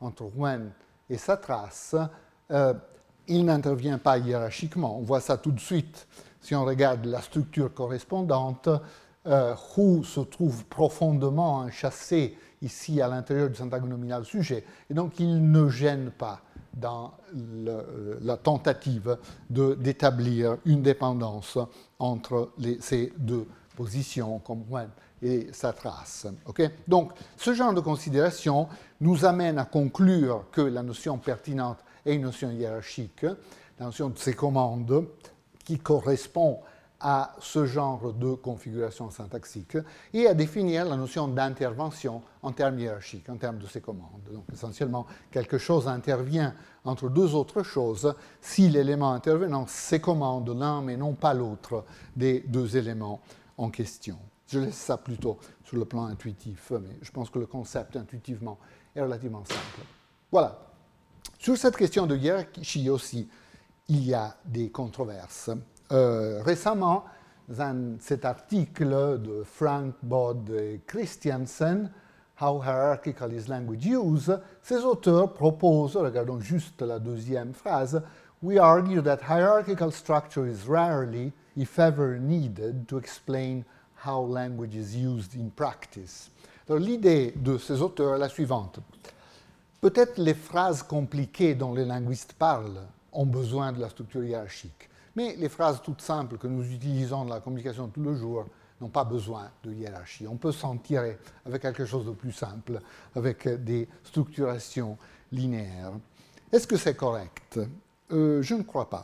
Speaker 2: entre Wen et sa trace, euh, il n'intervient pas hiérarchiquement. On voit ça tout de suite si on regarde la structure correspondante, euh, Hu se trouve profondément enchâssé ici à l'intérieur du syntagme nominal sujet, et donc il ne gêne pas dans le, la tentative de, d'établir une dépendance entre les, ces deux positions, comme Wen et sa trace. Okay? Donc, ce genre de considération nous amène à conclure que la notion pertinente est une notion hiérarchique, la notion de ces commandes qui correspond à ce genre de configuration syntaxique, et à définir la notion d'intervention en termes hiérarchiques, en termes de ces commandes. Donc, essentiellement, quelque chose intervient entre deux autres choses si l'élément intervenant s'écommande l'un, mais non pas l'autre des deux éléments en question. Je laisse ça plutôt sur le plan intuitif, mais je pense que le concept intuitivement est relativement simple. Voilà. Sur cette question de hiérarchie aussi, il y a des controverses. Euh, récemment, dans cet article de Frank Bod et Christiansen, How Hierarchical is Language Use, ces auteurs proposent, regardons juste la deuxième phrase, We argue that hierarchical structure is rarely, if ever, needed to explain how language is used in practice. Alors, l'idée de ces auteurs est la suivante. Peut-être les phrases compliquées dont les linguistes parlent ont besoin de la structure hiérarchique. Mais les phrases toutes simples que nous utilisons dans la communication de tous les jours n'ont pas besoin de hiérarchie. On peut s'en tirer avec quelque chose de plus simple, avec des structurations linéaires. Est-ce que c'est correct ? euh, Je ne crois pas.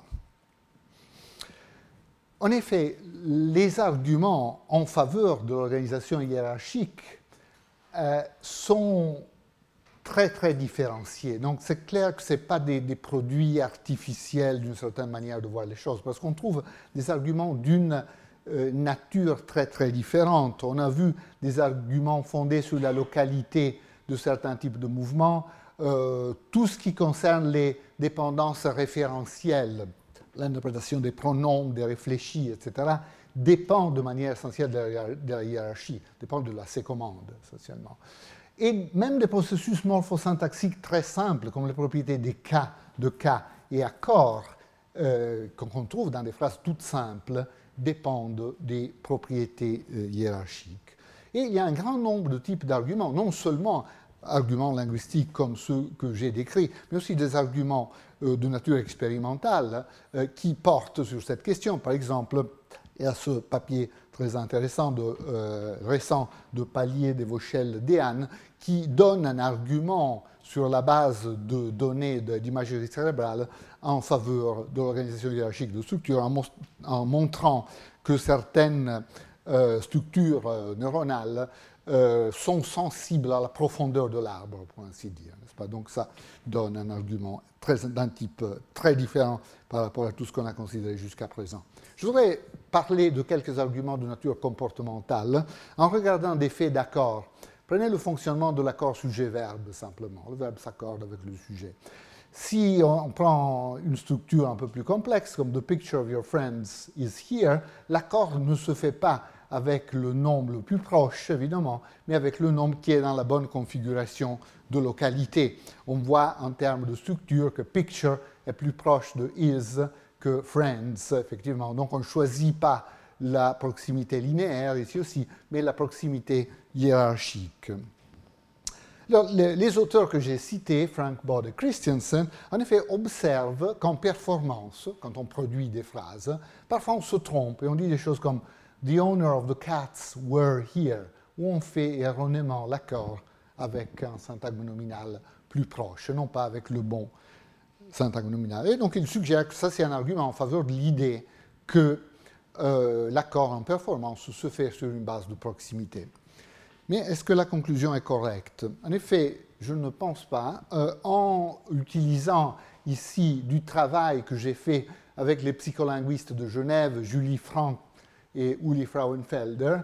Speaker 2: En effet, les arguments en faveur de l'organisation hiérarchique euh, sont très, très différenciés. Donc, c'est clair que ce n'est pas des, des produits artificiels d'une certaine manière de voir les choses, parce qu'on trouve des arguments d'une euh, nature très, très différente. On a vu des arguments fondés sur la localité de certains types de mouvements, euh, tout ce qui concerne les dépendances référentielles, l'interprétation des pronoms, des réfléchis, et cetera, dépend de manière essentielle de la, de la hiérarchie, dépend de la sécommande, essentiellement. Et même des processus morphosyntaxiques très simples, comme les propriétés des cas, de cas et accords, euh, qu'on trouve dans des phrases toutes simples, dépendent des propriétés euh, hiérarchiques. Et il y a un grand nombre de types d'arguments, non seulement arguments linguistiques comme ceux que j'ai décrits, mais aussi des arguments euh, de nature expérimentale euh, qui portent sur cette question. Par exemple, il y a ce papier très intéressant de, euh, récent de Pallier, Devauchel-Dehaene qui donne un argument sur la base de données d'imagerie cérébrale en faveur de l'organisation hiérarchique de structures, en, mo en montrant que certaines euh, structures euh, neuronales euh, sont sensibles à la profondeur de l'arbre, pour ainsi dire, n'est-ce pas ? Donc ça donne un argument d'un type très différent par rapport à tout ce qu'on a considéré jusqu'à présent. Je voudrais parler de quelques arguments de nature comportementale en regardant des faits d'accord. Prenez le fonctionnement de l'accord sujet-verbe, simplement. Le verbe s'accorde avec le sujet. Si on prend une structure un peu plus complexe, comme « The picture of your friends is here », l'accord ne se fait pas avec le nombre le plus proche, évidemment, mais avec le nombre qui est dans la bonne configuration de localité. On voit en termes de structure que « picture » est plus proche de « is » que « friends », effectivement. Donc on ne choisit pas la proximité linéaire ici aussi, mais la proximité hiérarchique. Alors, les, les auteurs que j'ai cités, Frank Bod et Christiansen, en effet observent qu'en performance, quand on produit des phrases, parfois on se trompe et on dit des choses comme « The owner of the cats were here », où on fait erronément l'accord avec un syntagme nominal plus proche, non pas avec le bon syntagme nominal. Et donc il suggère que ça c'est un argument en faveur de l'idée que euh, l'accord en performance se fait sur une base de proximité. Mais est-ce que la conclusion est correcte ? En effet, je ne pense pas. Euh, en utilisant ici du travail que j'ai fait avec les psycholinguistes de Genève, Julie Frank et Uli Frauenfelder,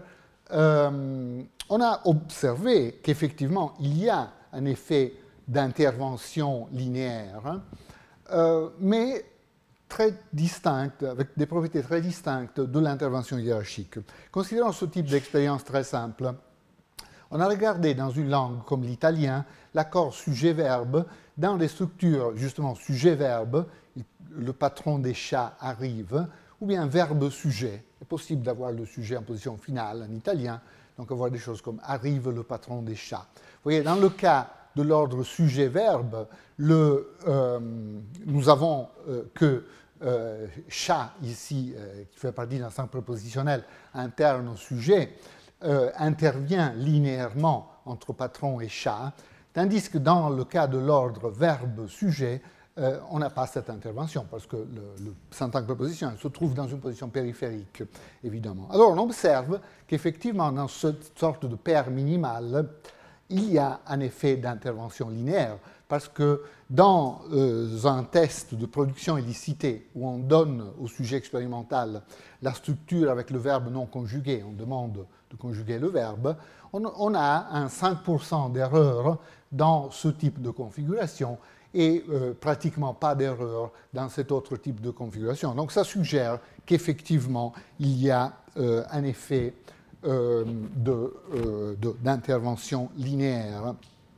Speaker 2: euh, on a observé qu'effectivement, il y a un effet d'intervention linéaire, hein, euh, mais très distincte, avec des propriétés très distinctes de l'intervention hiérarchique. Considérons ce type d'expérience très simple. On a regardé dans une langue comme l'italien l'accord sujet-verbe dans les structures, justement, sujet-verbe, le patron des chats arrive, ou bien verbe-sujet. C'est possible d'avoir le sujet en position finale en italien, donc avoir des choses comme arrive le patron des chats. Vous voyez, dans le cas de l'ordre sujet-verbe, euh, nous avons euh, que euh, chat, ici, euh, qui fait partie d'un sens prépositionnel interne au sujet, euh, intervient linéairement entre patron et chat, tandis que dans le cas de l'ordre verbe-sujet, euh, on n'a pas cette intervention, parce que le, le syntagme prépositionnel se trouve dans une position périphérique, évidemment. Alors on observe qu'effectivement, dans cette sorte de paire minimale, il y a un effet d'intervention linéaire, parce que dans euh, un test de production illicitée, où on donne au sujet expérimental la structure avec le verbe non conjugué, on demande de conjuguer le verbe, on, on a un cinq pour cent d'erreur dans ce type de configuration, et euh, pratiquement pas d'erreur dans cet autre type de configuration. Donc ça suggère qu'effectivement, il y a euh, un effet euh, de, euh, de, d'intervention linéaire.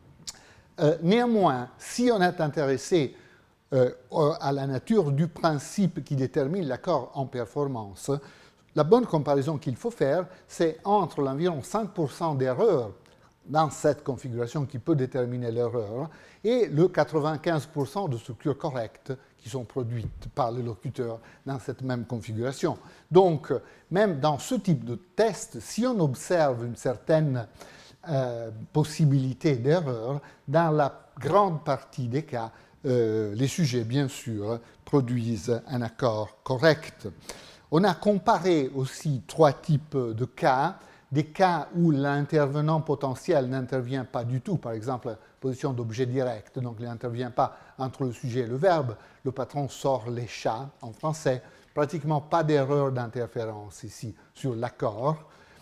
Speaker 2: Euh, néanmoins, si on est intéressé euh, à la nature du principe qui détermine l'accord en performance, la bonne comparaison qu'il faut faire, c'est entre l'environ cinq pour cent d'erreur dans cette configuration qui peut déterminer l'erreur, et le quatre-vingt-quinze pour cent de structures correctes qui sont produites par le locuteur dans cette même configuration. Donc, même dans ce type de test, si on observe une certaine euh, possibilité d'erreur, dans la grande partie des cas, euh, les sujets, bien sûr, produisent un accord correct. On a comparé aussi trois types de cas. Des cas où l'intervenant potentiel n'intervient pas du tout, par exemple, position d'objet direct, donc il n'intervient pas entre le sujet et le verbe, le patron sort les chats en français, pratiquement pas d'erreur d'interférence ici sur l'accord.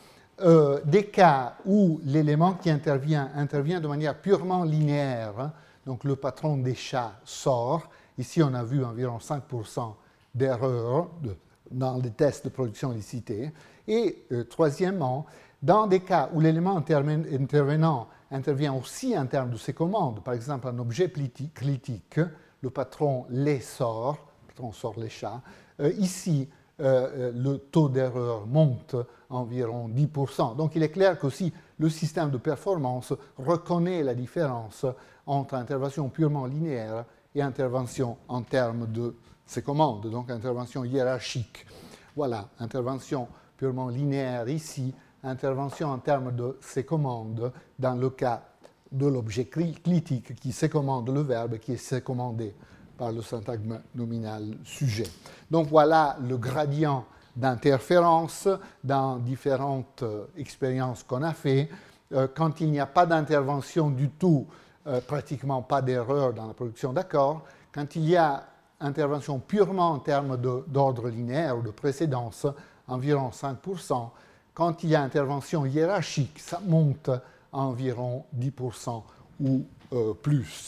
Speaker 2: Euh, des cas où l'élément qui intervient intervient de manière purement linéaire, hein, donc le patron des chats sort, ici on a vu environ cinq pour cent d'erreur de, dans les tests de production illicitée. Et euh, troisièmement, dans des cas où l'élément intervenant intervient aussi en termes de ses commandes, par exemple un objet critique, le patron les sort, le patron sort les chats, euh, ici euh, le taux d'erreur monte environ dix pour cent. Donc il est clair qu'aussi le système de performance reconnaît la différence entre intervention purement linéaire et intervention en termes de ses commandes, donc intervention hiérarchique. Voilà, intervention purement linéaire ici, intervention en termes de ses commandes dans le cas de l'objet critique qui sécommande le verbe qui est sécommandé par le syntagme nominal sujet. Donc voilà le gradient d'interférence dans différentes euh, expériences qu'on a fait. Euh, quand il n'y a pas d'intervention du tout, euh, pratiquement pas d'erreur dans la production d'accords. Quand il y a intervention purement en termes de, d'ordre linéaire ou de précédence, environ cinq pour cent. Quand il y a intervention hiérarchique, ça monte à environ dix pour cent ou euh, plus.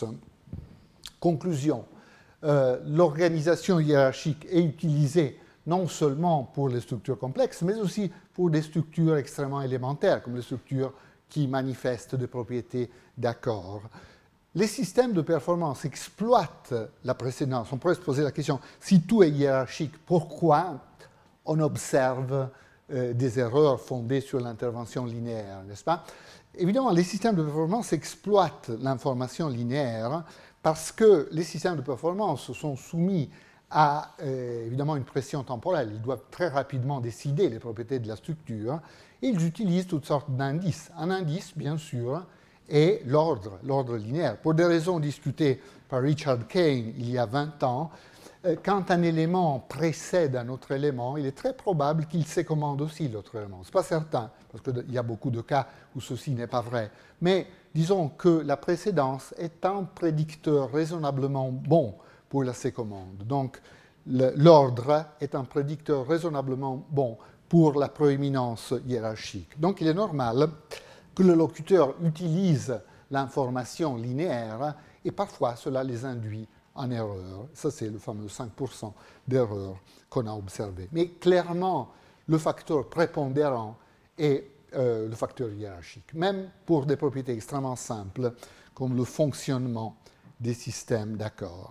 Speaker 2: Conclusion, euh, l'organisation hiérarchique est utilisée non seulement pour les structures complexes, mais aussi pour des structures extrêmement élémentaires, comme les structures qui manifestent des propriétés d'accord. Les systèmes de performance exploitent la précédence. On pourrait se poser la question, si tout est hiérarchique, pourquoi on observe euh, des erreurs fondées sur l'intervention linéaire, n'est-ce pas? Évidemment, les systèmes de performance exploitent l'information linéaire parce que les systèmes de performance sont soumis à, euh, évidemment, une pression temporelle. Ils doivent très rapidement décider les propriétés de la structure et ils utilisent toutes sortes d'indices. Un indice, bien sûr, est l'ordre, l'ordre linéaire. Pour des raisons discutées par Richard Kane il y a vingt ans, quand un élément précède un autre élément, il est très probable qu'il sécommande aussi l'autre élément. Ce n'est pas certain, parce qu'il y a beaucoup de cas où ceci n'est pas vrai. Mais disons que la précédence est un prédicteur raisonnablement bon pour la sécommande. Donc le, l'ordre est un prédicteur raisonnablement bon pour la proéminence hiérarchique. Donc il est normal que le locuteur utilise l'information linéaire et parfois cela les induit en erreur. Ça, c'est le fameux cinq pour cent d'erreur qu'on a observé. Mais clairement, le facteur prépondérant est euh, le facteur hiérarchique, même pour des propriétés extrêmement simples comme le fonctionnement des systèmes d'accords.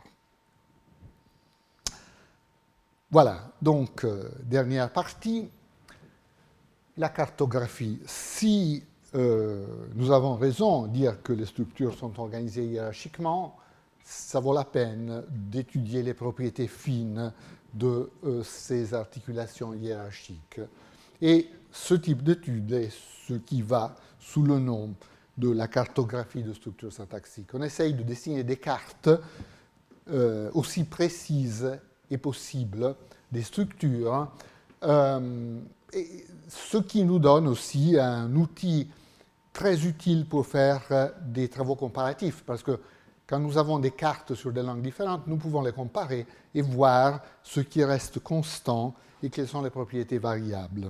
Speaker 2: Voilà, donc, euh, dernière partie, la cartographie. Si euh, nous avons raison de dire que les structures sont organisées hiérarchiquement, ça vaut la peine d'étudier les propriétés fines de euh, ces articulations hiérarchiques. Et ce type d'étude est ce qui va sous le nom de la cartographie de structures syntaxiques. On essaye de dessiner des cartes euh, aussi précises et possibles des structures, euh, et ce qui nous donne aussi un outil très utile pour faire des travaux comparatifs, parce que quand nous avons des cartes sur des langues différentes, nous pouvons les comparer et voir ce qui reste constant et quelles sont les propriétés variables.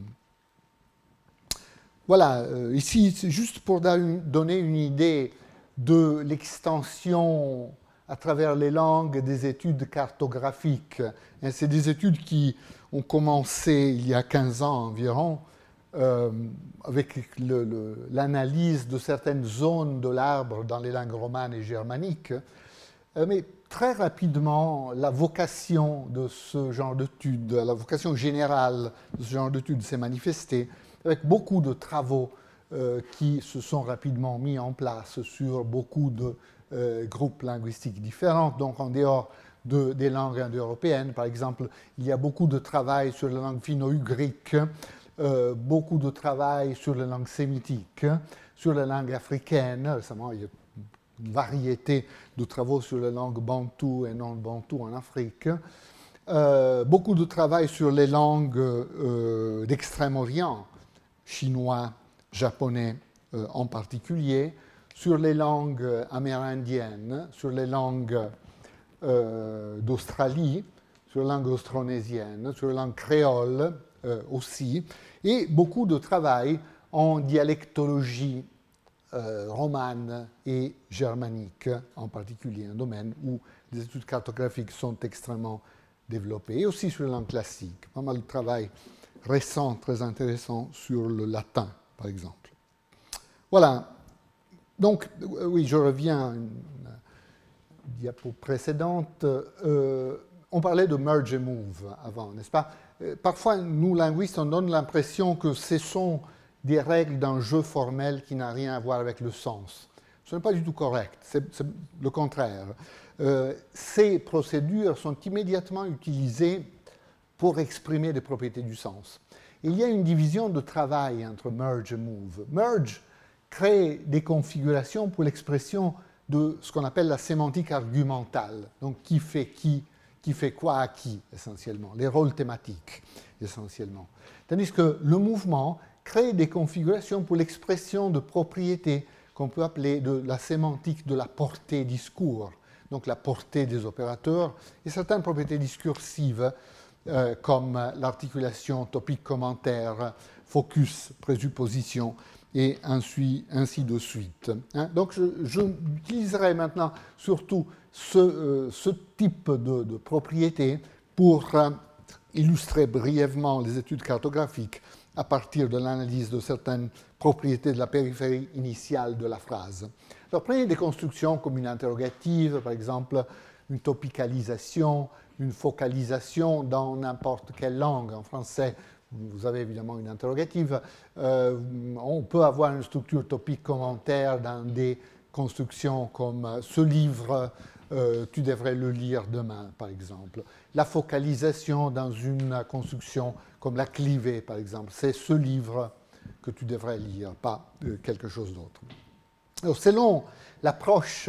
Speaker 2: Voilà, euh, ici, c'est juste pour donner une idée de l'extension à travers les langues des études cartographiques. Et c'est des études qui ont commencé il y a quinze ans environ, euh, avec le, le, l'analyse de certaines zones de l'arbre dans les langues romanes et germaniques. Euh, mais très rapidement, la vocation de ce genre d'études, la vocation générale de ce genre d'études s'est manifestée avec beaucoup de travaux euh, qui se sont rapidement mis en place sur beaucoup de euh, groupes linguistiques différents, donc en dehors de, des langues indo-européennes. Par exemple, il y a beaucoup de travail sur la langue finno-ugrique, euh, beaucoup de travail sur les langues sémitiques, sur les langues africaines. Récemment, il y a une variété de travaux sur les langues bantou et non-bantou en Afrique. Euh, beaucoup de travail sur les langues euh, d'Extrême-Orient, chinois, japonais euh, en particulier, sur les langues amérindiennes, sur les langues euh, d'Australie, sur les langues austronésiennes, sur les langues créoles euh, aussi, et beaucoup de travail en dialectologie euh, romane et germanique, en particulier, un domaine où les études cartographiques sont extrêmement développées, et aussi sur les langues classiques, pas mal de travail récent, très intéressant sur le latin, par exemple. Voilà. Donc, oui, je reviens à une diapo précédente. Euh, on parlait de merge and move avant, n'est-ce pas? Parfois, nous, linguistes, on donne l'impression que ce sont des règles d'un jeu formel qui n'a rien à voir avec le sens. Ce n'est pas du tout correct, c'est, c'est le contraire. Euh, ces procédures sont immédiatement utilisées pour exprimer des propriétés du sens. Il y a une division de travail entre merge et move. Merge crée des configurations pour l'expression de ce qu'on appelle la sémantique argumentale. Donc, qui fait qui, qui fait quoi à qui, essentiellement. Les rôles thématiques, essentiellement. Tandis que le mouvement crée des configurations pour l'expression de propriétés qu'on peut appeler de la sémantique de la portée discours. Donc, la portée des opérateurs et certaines propriétés discursives Euh, comme l'articulation topique-commentaire, focus, présupposition, et ainsi, ainsi de suite. Hein? Donc, je, je utiliserai maintenant surtout ce, euh, ce type de, de propriétés pour euh, illustrer brièvement les études cartographiques à partir de l'analyse de certaines propriétés de la périphérie initiale de la phrase. Alors, prenez des constructions comme une interrogative, par exemple, une topicalisation, une focalisation dans n'importe quelle langue. En français, vous avez évidemment une interrogative. Euh, on peut avoir une structure topique commentaire dans des constructions comme « ce livre, euh, tu devrais le lire demain », par exemple. La focalisation dans une construction comme la clivée, par exemple. C'est ce livre que tu devrais lire, pas euh, quelque chose d'autre. Alors, selon l'approche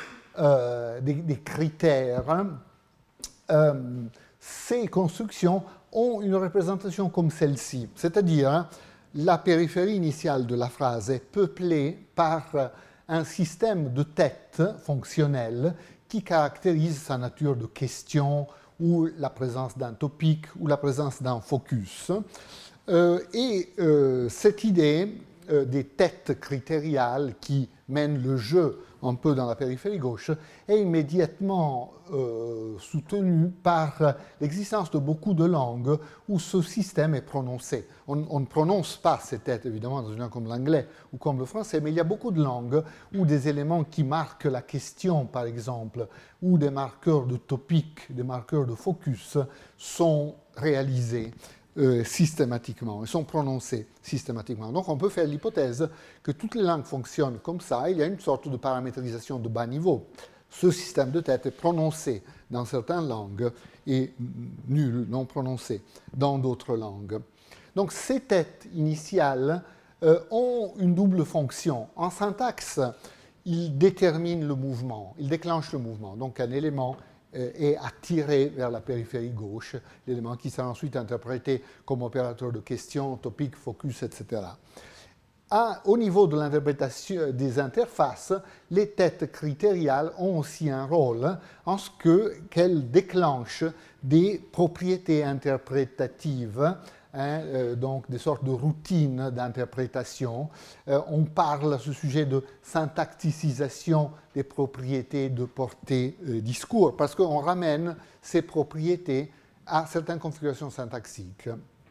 Speaker 2: euh, des, des critères, hein, Euh, ces constructions ont une représentation comme celle-ci, c'est-à-dire hein, la périphérie initiale de la phrase est peuplée par un système de têtes fonctionnelles qui caractérise sa nature de question ou la présence d'un topique ou la présence d'un focus. Euh, et euh, cette idée euh, des têtes critériales qui mènent le jeu un peu dans la périphérie gauche, est immédiatement euh, soutenu par l'existence de beaucoup de langues où ce système est prononcé. On, on ne prononce pas ces têtes, évidemment, dans une langue comme l'anglais ou comme le français, mais il y a beaucoup de langues où des éléments qui marquent la question, par exemple, ou des marqueurs de topic, des marqueurs de focus, sont réalisés Euh, systématiquement, ils sont prononcés systématiquement. Donc on peut faire l'hypothèse que toutes les langues fonctionnent comme ça, il y a une sorte de paramétrisation de bas niveau. Ce système de tête est prononcé dans certaines langues et nul, non prononcé, dans d'autres langues. Donc ces têtes initiales euh, ont une double fonction. En syntaxe, ils déterminent le mouvement, ils déclenchent le mouvement. Donc un élément est attiré vers la périphérie gauche, l'élément qui sera ensuite interprété comme opérateur de question, topic, focus, et cetera. À, au niveau de l'interprétation des interfaces, les têtes critériales ont aussi un rôle en ce que, qu'elles déclenchent des propriétés interprétatives, Hein, euh, donc des sortes de routines d'interprétation. Euh, on parle à ce sujet de syntacticisation des propriétés de portée euh, discours, parce qu'on ramène ces propriétés à certaines configurations syntaxiques.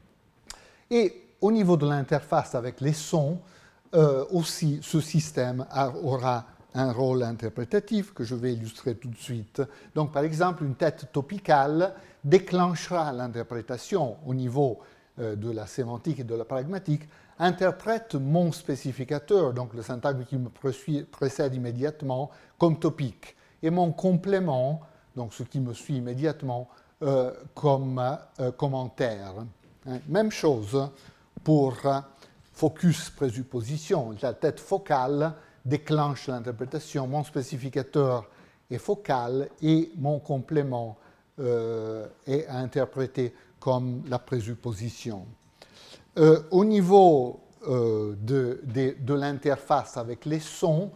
Speaker 2: Et au niveau de l'interface avec les sons, euh, aussi ce système a, aura un rôle interprétatif que je vais illustrer tout de suite. Donc par exemple, une tête topicale déclenchera l'interprétation au niveau de la sémantique et de la pragmatique, interprète mon spécificateur, donc le syntagme qui me précède immédiatement, comme topic, et mon complément, donc ce qui me suit immédiatement, euh, comme euh, commentaire. Hein. Même chose pour euh, focus présupposition. La tête focale déclenche l'interprétation, mon spécificateur est focal et mon complément euh, est interprété comme la présupposition. Euh, au niveau euh, de, de, de l'interface avec les sons,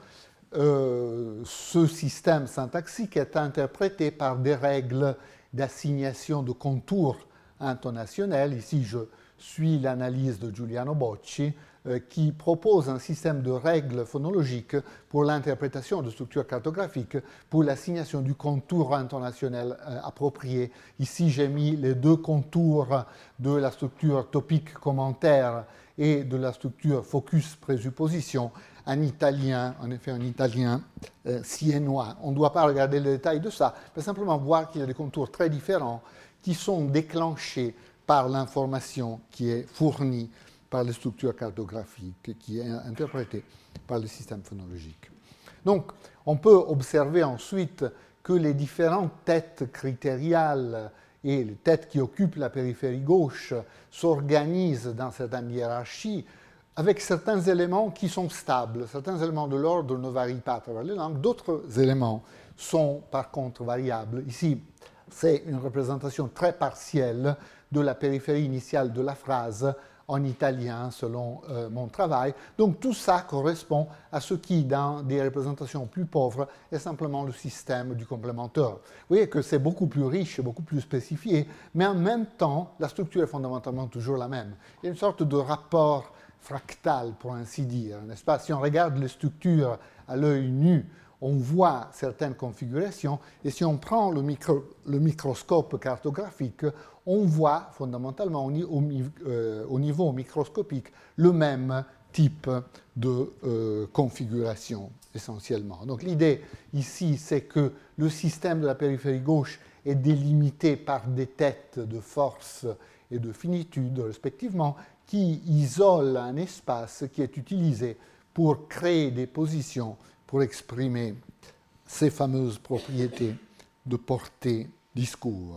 Speaker 2: euh, ce système syntaxique est interprété par des règles d'assignation de contours intonationnels. Ici, je suis l'analyse de Giuliano Bocci, euh, qui propose un système de règles phonologiques pour l'interprétation de structures cartographiques, pour l'assignation du contour intonationnel euh, approprié. Ici, j'ai mis les deux contours de la structure topique commentaire et de la structure focus présupposition en italien, en effet en italien euh, siennois. On ne doit pas regarder le détail de ça, mais simplement voir qu'il y a des contours très différents qui sont déclenchés par l'information qui est fournie par les structures cartographiques, qui est interprétée par le système phonologique. Donc, on peut observer ensuite que les différentes têtes critériales et les têtes qui occupent la périphérie gauche s'organisent dans certaines hiérarchies avec certains éléments qui sont stables. Certains éléments de l'ordre ne varient pas à travers les langues, d'autres éléments sont par contre variables. Ici, c'est une représentation très partielle de la périphérie initiale de la phrase en italien, selon euh, mon travail. Donc tout ça correspond à ce qui, dans des représentations plus pauvres, est simplement le système du complémentaire. Vous voyez que c'est beaucoup plus riche, beaucoup plus spécifié, mais en même temps, la structure est fondamentalement toujours la même. Il y a une sorte de rapport fractal, pour ainsi dire, n'est-ce pas? Si on regarde les structures à l'œil nu, on voit certaines configurations, et si on prend le, micro, le microscope cartographique, on voit fondamentalement au, au, euh, au niveau microscopique le même type de euh, configuration, essentiellement. Donc l'idée ici, c'est que le système de la périphérie gauche est délimité par des têtes de force et de finitude, respectivement, qui isolent un espace qui est utilisé pour créer des positions pour exprimer ces fameuses propriétés de portée discours.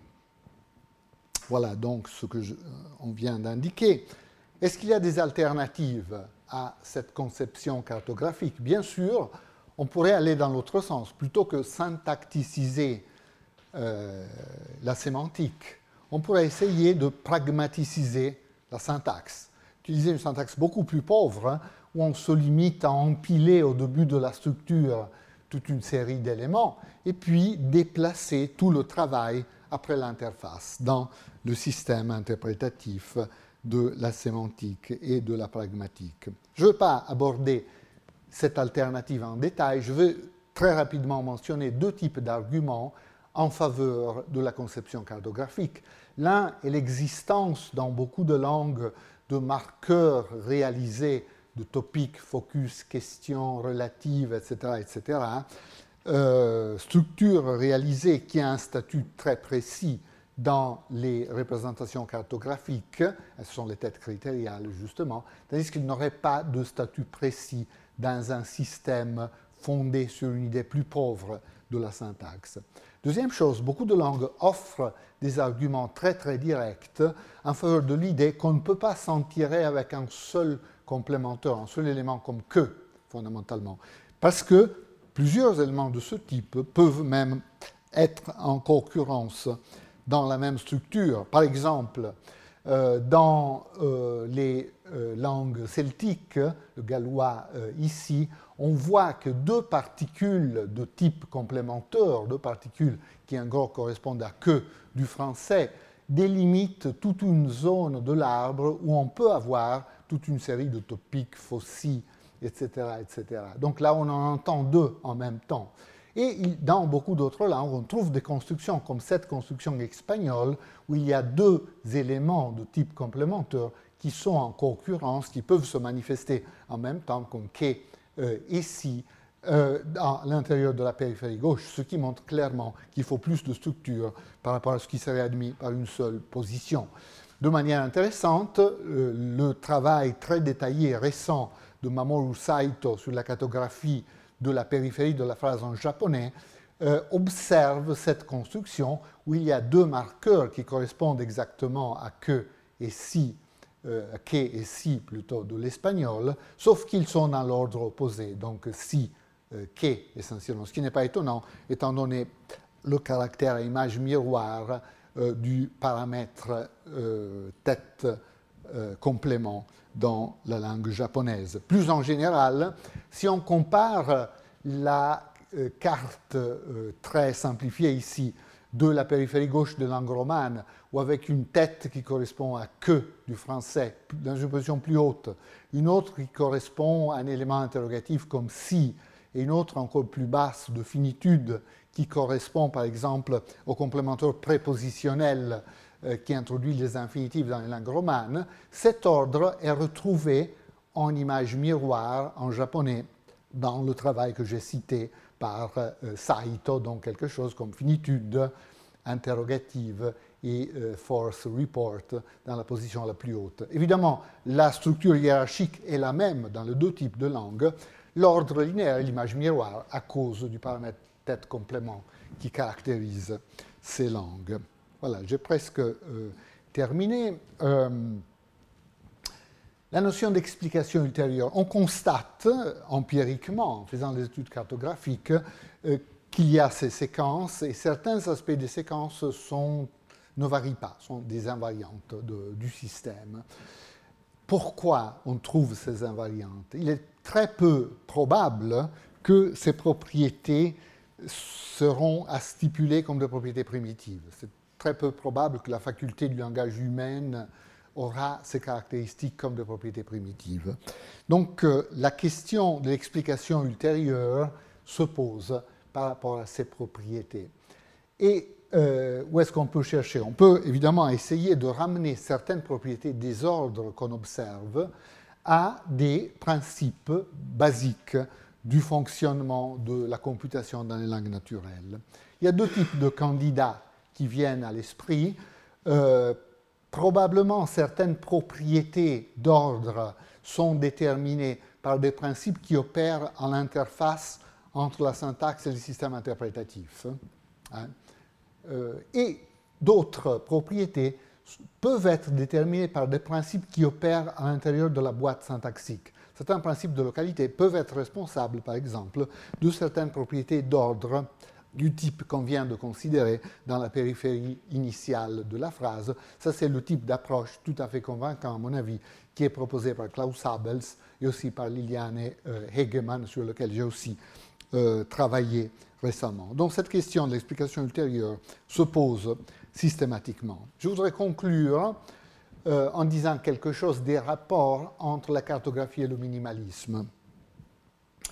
Speaker 2: Voilà donc ce que je, on vient d'indiquer. Est-ce qu'il y a des alternatives à cette conception cartographique? Bien sûr, on pourrait aller dans l'autre sens. Plutôt que syntacticiser euh, la sémantique, on pourrait essayer de pragmaticiser la syntaxe. Utiliser une syntaxe beaucoup plus pauvre, hein, où on se limite à empiler au début de la structure toute une série d'éléments, et puis déplacer tout le travail après l'interface dans le système interprétatif de la sémantique et de la pragmatique. Je ne veux pas aborder cette alternative en détail, je vais très rapidement mentionner deux types d'arguments en faveur de la conception cartographique. L'un est l'existence dans beaucoup de langues de marqueurs réalisés, de topics, focus, questions relatives, et cetera, et cetera, euh, structure réalisée qui a un statut très précis dans les représentations cartographiques, ce sont les têtes critériales justement, tandis qu'il n'aurait pas de statut précis dans un système fondé sur une idée plus pauvre de la syntaxe. Deuxième chose, beaucoup de langues offrent des arguments très très directs en faveur de l'idée qu'on ne peut pas s'en tirer avec un seul complémentaire, un seul élément comme que, fondamentalement, parce que plusieurs éléments de ce type peuvent même être en concurrence dans la même structure. Par exemple, euh, dans euh, les euh, langues celtiques, le gallois euh, ici, on voit que deux particules de type complémentaire, deux particules qui en gros correspondent à que du français, délimitent toute une zone de l'arbre où on peut avoir toute une série de topiques, fossiles, et cetera, et cetera. Donc là, on en entend deux en même temps. Et dans beaucoup d'autres langues, on trouve des constructions comme cette construction espagnole où il y a deux éléments de type complémentaire qui sont en concurrence, qui peuvent se manifester en même temps, comme que euh, ici, euh, à l'intérieur de la périphérie gauche, ce qui montre clairement qu'il faut plus de structure par rapport à ce qui serait admis par une seule position. De manière intéressante, euh, le travail très détaillé récent de Mamoru Saito sur la cartographie de la périphérie de la phrase en japonais, euh, observe cette construction où il y a deux marqueurs qui correspondent exactement à que et si, euh, que et si plutôt de l'espagnol, sauf qu'ils sont dans l'ordre opposé, donc si, euh, que essentiellement, ce qui n'est pas étonnant étant donné le caractère à image miroir euh, du paramètre euh, tête euh, complément dans la langue japonaise. Plus en général, si on compare la euh, carte euh, très simplifiée ici de la périphérie gauche de langue romane, ou avec une tête qui correspond à que du français dans une position plus haute, une autre qui correspond à un élément interrogatif comme si, et une autre encore plus basse de finitude qui correspond par exemple au complémentaire prépositionnel qui introduit les infinitifs dans les langues romanes, cet ordre est retrouvé en image miroir en japonais dans le travail que j'ai cité par euh, Saito, donc quelque chose comme finitude, interrogative et euh, force report dans la position la plus haute. Évidemment, la structure hiérarchique est la même dans les deux types de langues. L'ordre linéaire est l'image miroir à cause du paramètre tête complément qui caractérise ces langues. Voilà, j'ai presque euh, terminé. Euh, la notion d'explication ultérieure. On constate empiriquement, en faisant des études cartographiques, euh, qu'il y a ces séquences et certains aspects des séquences sont, ne varient pas, sont des invariantes de, du système. Pourquoi on trouve ces invariantes? Il est très peu probable que ces propriétés seront à stipuler comme des propriétés primitives. C'est très peu probable que la faculté du langage humain aura ces caractéristiques comme des propriétés primitives. Donc euh, la question de l'explication ultérieure se pose par rapport à ces propriétés. Et euh, où est-ce qu'on peut chercher? On peut évidemment essayer de ramener certaines propriétés des ordres qu'on observe à des principes basiques du fonctionnement de la computation dans les langues naturelles. Il y a deux types de candidats qui viennent à l'esprit. Euh, probablement, certaines propriétés d'ordre sont déterminées par des principes qui opèrent à l'interface entre la syntaxe et le système interprétatif. Hein. Euh, et d'autres propriétés peuvent être déterminées par des principes qui opèrent à l'intérieur de la boîte syntaxique. Certains principes de localité peuvent être responsables, par exemple, de certaines propriétés d'ordre du type qu'on vient de considérer dans la périphérie initiale de la phrase. Ça, c'est le type d'approche tout à fait convaincant, à mon avis, qui est proposé par Klaus Abels et aussi par Liliane euh, Hegemann, sur lequel j'ai aussi euh, travaillé récemment. Donc, cette question de l'explication ultérieure se pose systématiquement. Je voudrais conclure euh, en disant quelque chose des rapports entre la cartographie et le minimalisme.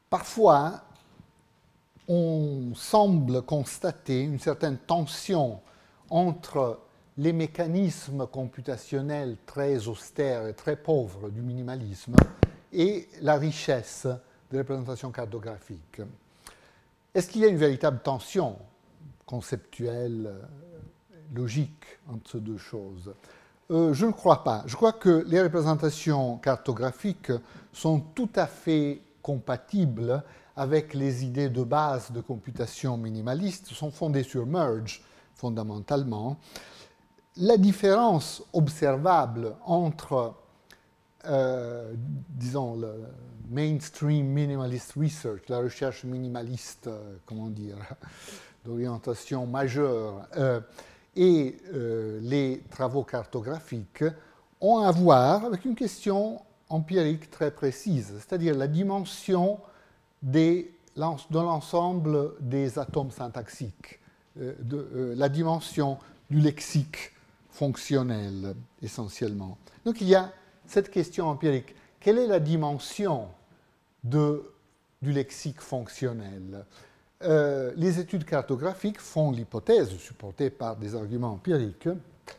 Speaker 2: parfois, on semble constater une certaine tension entre les mécanismes computationnels très austères et très pauvres du minimalisme et la richesse des représentations cartographiques. Est-ce qu'il y a une véritable tension conceptuelle, logique entre ces deux choses ? euh, Je ne crois pas. Je crois que les représentations cartographiques sont tout à fait compatibles avec les idées de base de computation minimaliste, sont fondées sur merge, fondamentalement. La différence observable entre, euh, disons, le mainstream minimalist research, la recherche minimaliste, euh, comment dire, d'orientation majeure, euh, et euh, les travaux cartographiques ont à voir avec une question empirique très précise, c'est-à-dire la dimension des, de l'ensemble des atomes syntaxiques, euh, de, euh, la dimension du lexique fonctionnel, essentiellement. Donc il y a cette question empirique. Quelle est la dimension de, du lexique fonctionnel ? euh, Les études cartographiques font l'hypothèse, supportée par des arguments empiriques,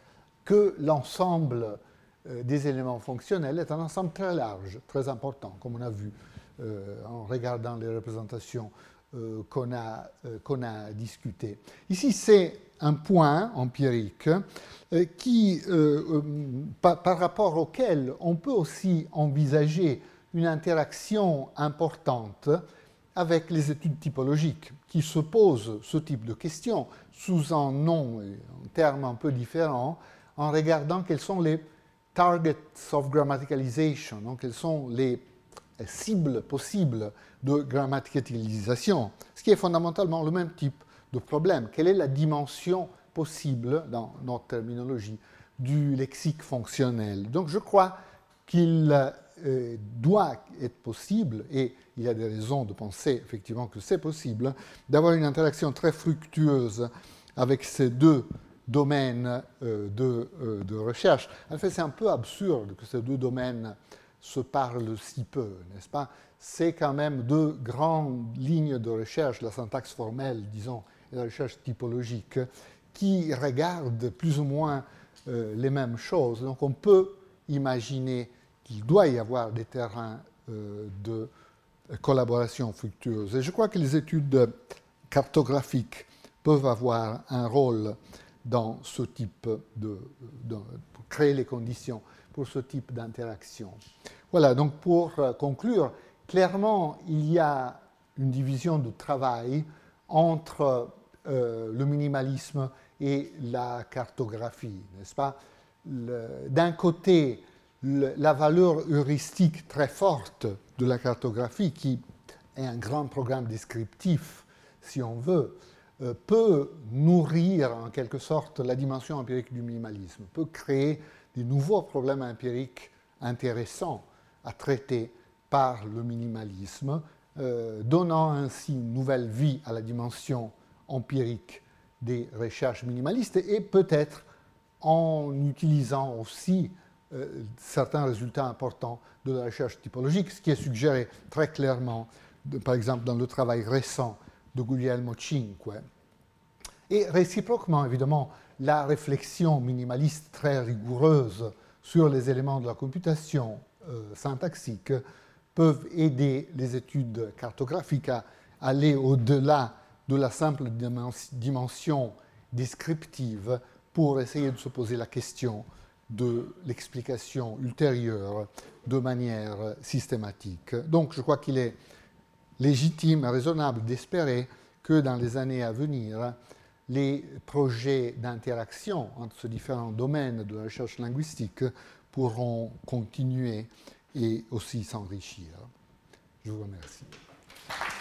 Speaker 2: que l'ensemble euh, des éléments fonctionnels est un ensemble très large, très important, comme on a vu euh, en regardant les représentations euh, qu'on a, euh, qu'on a discutées. Ici, c'est un point empirique euh, qui, euh, euh, par, par rapport auquel on peut aussi envisager une interaction importante avec les études typologiques qui se posent ce type de questions sous un nom et un terme un peu différent en regardant quels sont les targets of grammaticalization, donc quelles sont les cibles possibles de grammaticalisation, ce qui est fondamentalement le même type de problème. Quelle est la dimension possible, dans notre terminologie, du lexique fonctionnel? Donc je crois qu'il euh, doit être possible, et il y a des raisons de penser effectivement que c'est possible, d'avoir une interaction très fructueuse avec ces deux domaines euh, de, euh, de recherche. En fait, c'est un peu absurde que ces deux domaines se parlent si peu, n'est-ce pas? C'est quand même deux grandes lignes de recherche, la syntaxe formelle, disons, et la recherche typologique, qui regardent plus ou moins euh, les mêmes choses. Donc on peut imaginer qu'il doit y avoir des terrains euh, de collaboration fructueuse. Et je crois que les études cartographiques peuvent avoir un rôle dans ce type de, de pour créer les conditions pour ce type d'interaction. Voilà, donc pour conclure, clairement, il y a une division de travail entre euh, le minimalisme et la cartographie, n'est-ce pas? D'un côté, le, la valeur heuristique très forte de la cartographie, qui est un grand programme descriptif, si on veut, euh, peut nourrir en quelque sorte la dimension empirique du minimalisme, peut créer des nouveaux problèmes empiriques intéressants à traiter par le minimalisme, euh, donnant ainsi une nouvelle vie à la dimension empirique des recherches minimalistes et peut-être en utilisant aussi euh, certains résultats importants de la recherche typologique, ce qui est suggéré très clairement, de, par exemple, dans le travail récent de Guglielmo Cinque. Et réciproquement, évidemment, la réflexion minimaliste très rigoureuse sur les éléments de la computation euh, syntaxique peuvent aider les études cartographiques à aller au-delà de la simple dimension descriptive pour essayer de se poser la question de l'explication ultérieure de manière systématique. Donc je crois qu'il est légitime et raisonnable d'espérer que dans les années à venir, les projets d'interaction entre ces différents domaines de la recherche linguistique pourront continuer et aussi s'enrichir. Je vous remercie.